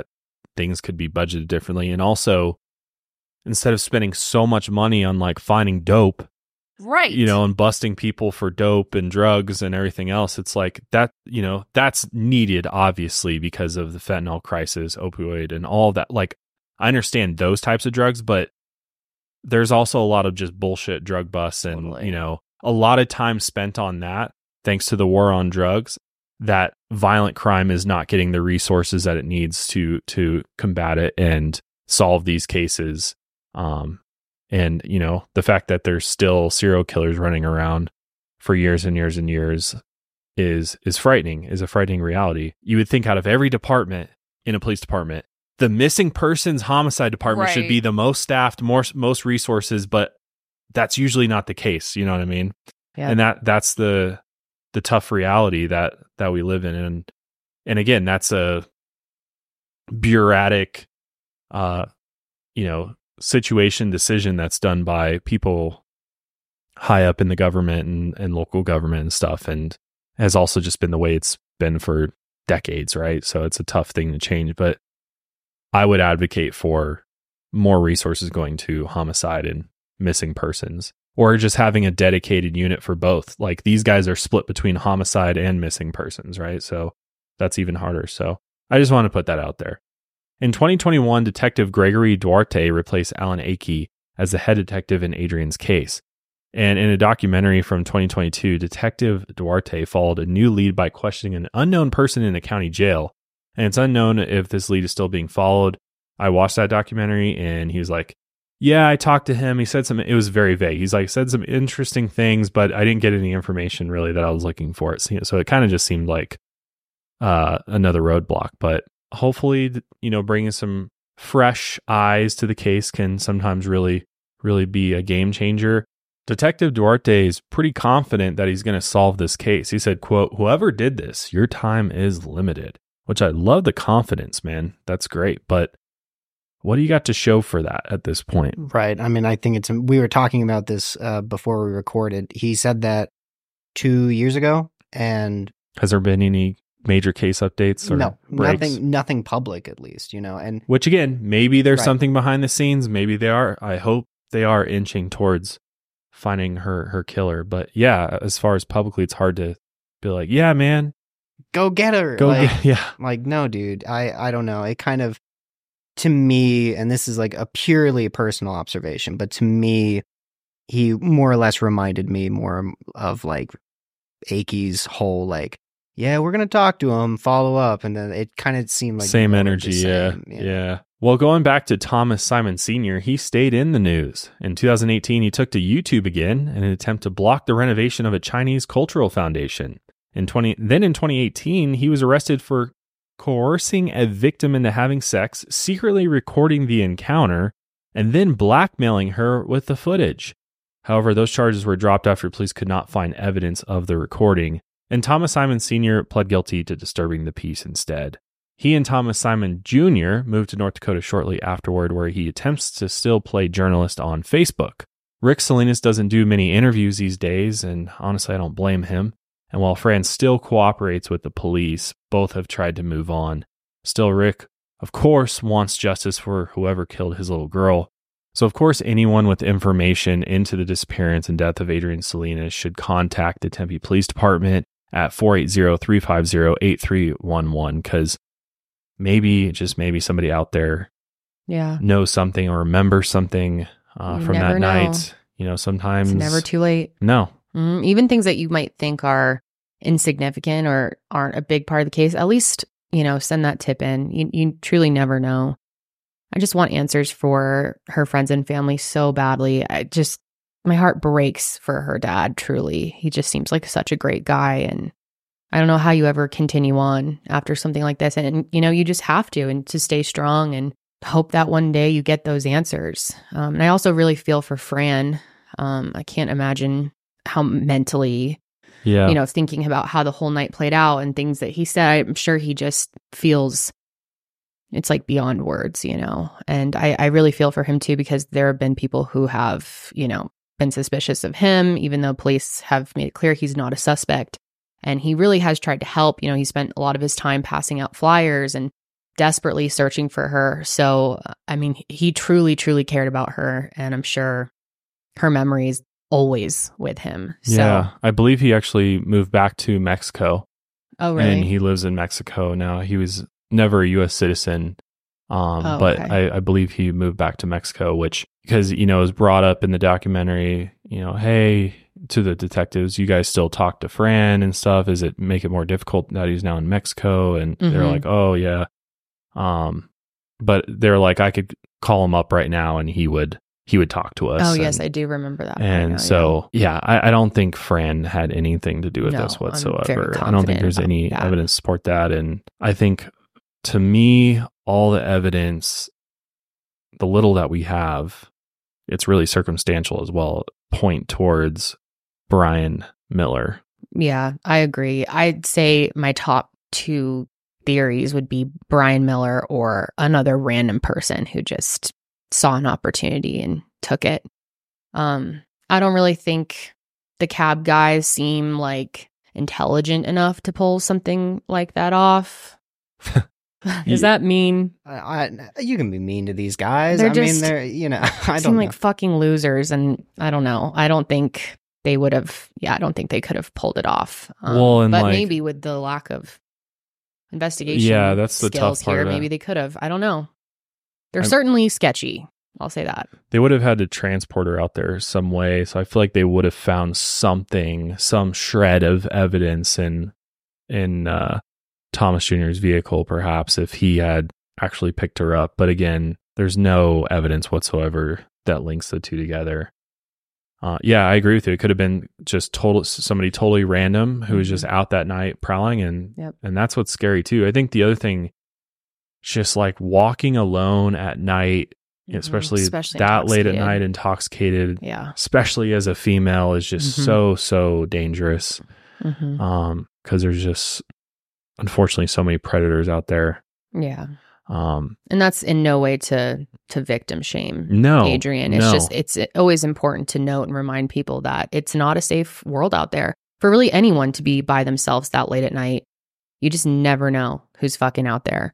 B: things could be budgeted differently. And also, instead of spending so much money on like finding dope,
D: right,
B: and busting people for dope and drugs and everything else, it's like that, that's needed obviously because of the fentanyl crisis, opioid and all that. Like, I understand those types of drugs, but there's also a lot of just bullshit drug busts and, a lot of time spent on that, thanks to the war on drugs, that violent crime is not getting the resources that it needs to combat it and solve these cases. And, the fact that there's still serial killers running around for years and years and years is frightening, is a frightening reality. You would think out of every department in a police department, the missing persons homicide department should be the most staffed, most resources, but that's usually not the case. You know what I mean? Yeah. And that's the tough reality that we live in. And again, that's a bureaucratic, situation decision that's done by people high up in the government and local government and stuff, and has also just been the way it's been for decades, right? So it's a tough thing to change, but I would advocate for more resources going to homicide and missing persons, or just having a dedicated unit for both. Like, these guys are split between homicide and missing persons, right? So that's even harder. So I just want to put that out there. In 2021, Detective Gregory Duarte replaced Alan Akey as the head detective in Adrian's case. And in a documentary from 2022, Detective Duarte followed a new lead by questioning an unknown person in a county jail. And it's unknown if this lead is still being followed. I watched that documentary and he was like, yeah, I talked to him. He said it was very vague. He's like, said some interesting things, but I didn't get any information really that I was looking for. So it kind of just seemed like another roadblock, but hopefully, bringing some fresh eyes to the case can sometimes really, really be a game changer. Detective Duarte is pretty confident that he's going to solve this case. He said, quote, "Whoever did this, your time is limited," which I love the confidence, man. That's great. But what do you got to show for that at this point?
E: Right. I mean, I think we were talking about this before we recorded. He said that 2 years ago. And
B: has there been any major case updates or
E: nothing public, at least, and
B: which again, maybe there's something behind the scenes. Maybe they are. I hope they are inching towards finding her killer. But yeah, as far as publicly, it's hard to be like, yeah, man,
E: go get her. Like, no, dude, I don't know. It kind of, to me, and this is like a purely personal observation, but to me, he more or less reminded me more of like Akey's whole like, yeah, we're going to talk to him, follow up. And then it kind of seemed like
B: same energy. Yeah. Well, going back to Thomas Simon Sr., he stayed in the news. In 2018, he took to YouTube again in an attempt to block the renovation of a Chinese cultural foundation. Then in 2018, he was arrested for coercing a victim into having sex, secretly recording the encounter, and then blackmailing her with the footage. However, those charges were dropped after police could not find evidence of the recording. And Thomas Simon Sr. pled guilty to disturbing the peace instead. He and Thomas Simon Jr. moved to North Dakota shortly afterward, where he attempts to still play journalist on Facebook. Rick Salinas doesn't do many interviews these days, and honestly, I don't blame him. And while Fran still cooperates with the police, both have tried to move on. Still, Rick, of course, wants justice for whoever killed his little girl. So, of course, anyone with information into the disappearance and death of Adrian Salinas should contact the Tempe Police Department at 480-350-8311, because maybe somebody out there knows something or remembers something from that night. Sometimes
C: it's never too late.
B: No.
C: Even things that you might think are insignificant or aren't a big part of the case, at least, send that tip in. You truly never know. I just want answers for her friends and family so badly. My heart breaks for her dad, truly. He just seems like such a great guy, and I don't know how you ever continue on after something like this. And, you just have to, and to stay strong and hope that one day you get those answers. And I also really feel for Fran. I can't imagine how mentally, thinking about how the whole night played out and things that he said. I'm sure he just feels it's like beyond words, and I really feel for him too, because there have been people who have, been suspicious of him, even though police have made it clear he's not a suspect. And he really has tried to help. He spent a lot of his time passing out flyers and desperately searching for her. So, I mean, he truly, truly cared about her. And I'm sure her memories always with him. So.
B: Yeah, I believe he actually moved back to Mexico.
C: Oh, really?
B: And he lives in Mexico now. He was never a U.S. citizen, but okay. I believe he moved back to Mexico, which, because, you know, it was brought up in the documentary, you know, hey, to the detectives, you guys still talk to Fran and stuff. Is it make it more difficult that he's now in Mexico? And they're like, oh, yeah. But they're like, I could call him up right now and he would talk to us.
C: Oh, yes, I do remember that.
B: And I don't think Fran had anything to do with this whatsoever. I don't think there's any evidence to support that. And I think, to me, all the evidence, the little that we have, it's really circumstantial as well, point towards Brian Miller.
C: Yeah, I agree. I'd say my top two theories would be Brian Miller or another random person who just saw an opportunity and took it. I don't really think the cab guys seem like intelligent enough to pull something like that off. Is that mean?
E: You can be mean to these guys. They're, you know, I don't
C: seem
E: know.
C: like fucking losers, and I don't know. I don't think they would have. Yeah, I don't think they could have pulled it off.
B: But
C: maybe with the lack of investigation,
B: that's the tough part
C: here. Maybe they could have. I don't know. They're certainly sketchy. I'll say that.
B: They would have had to transport her out there some way, so I feel like they would have found something, some shred of evidence in Thomas Jr.'s vehicle, perhaps, if he had actually picked her up. But again, there's no evidence whatsoever that links the two together. I agree with you. It could have been just somebody totally random who was just out that night prowling, and that's what's scary too. I think the other thing, just like walking alone at night, especially that late at night, intoxicated, especially as a female, is just so dangerous. Because there's just, unfortunately, so many predators out there.
C: Yeah. And that's in no way to victim shame Adrian. It's always important to note and remind people that it's not a safe world out there for really anyone to be by themselves that late at night. You just never know who's fucking out there.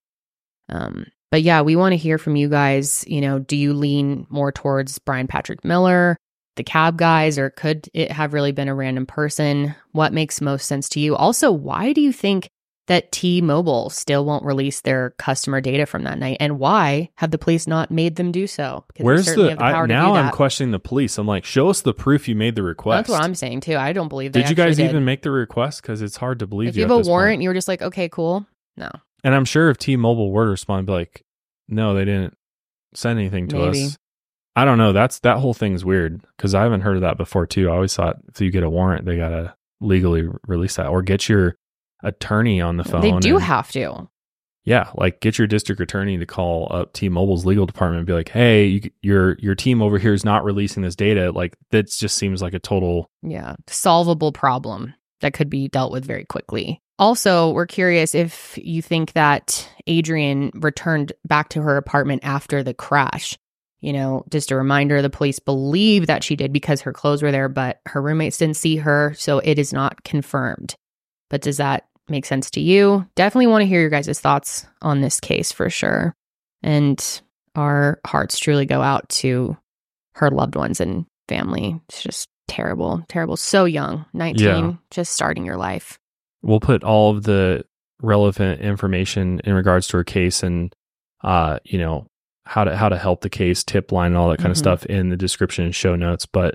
C: But yeah, we want to hear from you guys. You know, do you lean more towards Brian Patrick Miller, the cab guys, or could it have really been a random person? What makes most sense to you? Also, why do you think that T-Mobile still won't release their customer data from that night? And why have the police not made them do so?
B: Where's I'm questioning the police. I'm like, show us the proof you made the request.
C: That's what I'm saying too. I don't believe
B: Did you guys even make the request? Because it's hard to believe.
C: If you have a warrant, you were just like, okay, cool. No.
B: And I'm sure if T-Mobile were to respond, be like, no, they didn't send anything to us. I don't know. That whole thing's weird, because I haven't heard of that before too. I always thought if you get a warrant, they gotta legally release that, or get your attorney on the phone.
C: They do have to.
B: Yeah, like get your district attorney to call up T-Mobile's legal department and be like, hey, your team over here is not releasing this data. Like, that just seems like a total
C: solvable problem that could be dealt with very quickly. Also, we're curious if you think that Adrian returned back to her apartment after the crash. You know, just a reminder, the police believe that she did because her clothes were there, but her roommates didn't see her, so it is not confirmed. But does that make sense to you? Definitely want to hear your guys' thoughts on this case for sure. And our hearts truly go out to her loved ones and family. It's just terrible, terrible. So young, 19, just starting your life.
B: We'll put all of the relevant information in regards to her case and, you know, how to help the case, tip line, and all that kind of stuff in the description and show notes. But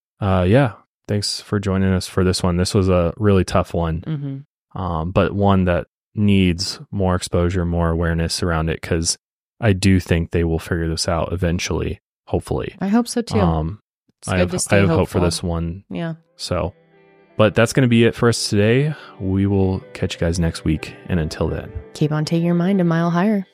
B: thanks for joining us for this one. This was a really tough one, but one that needs more exposure, more awareness around it, because I do think they will figure this out eventually, hopefully.
C: I hope so too.
B: I have hope for this one.
C: Yeah.
B: So, but that's going to be it for us today. We will catch you guys next week. And until then,
C: keep on taking your mind a mile higher.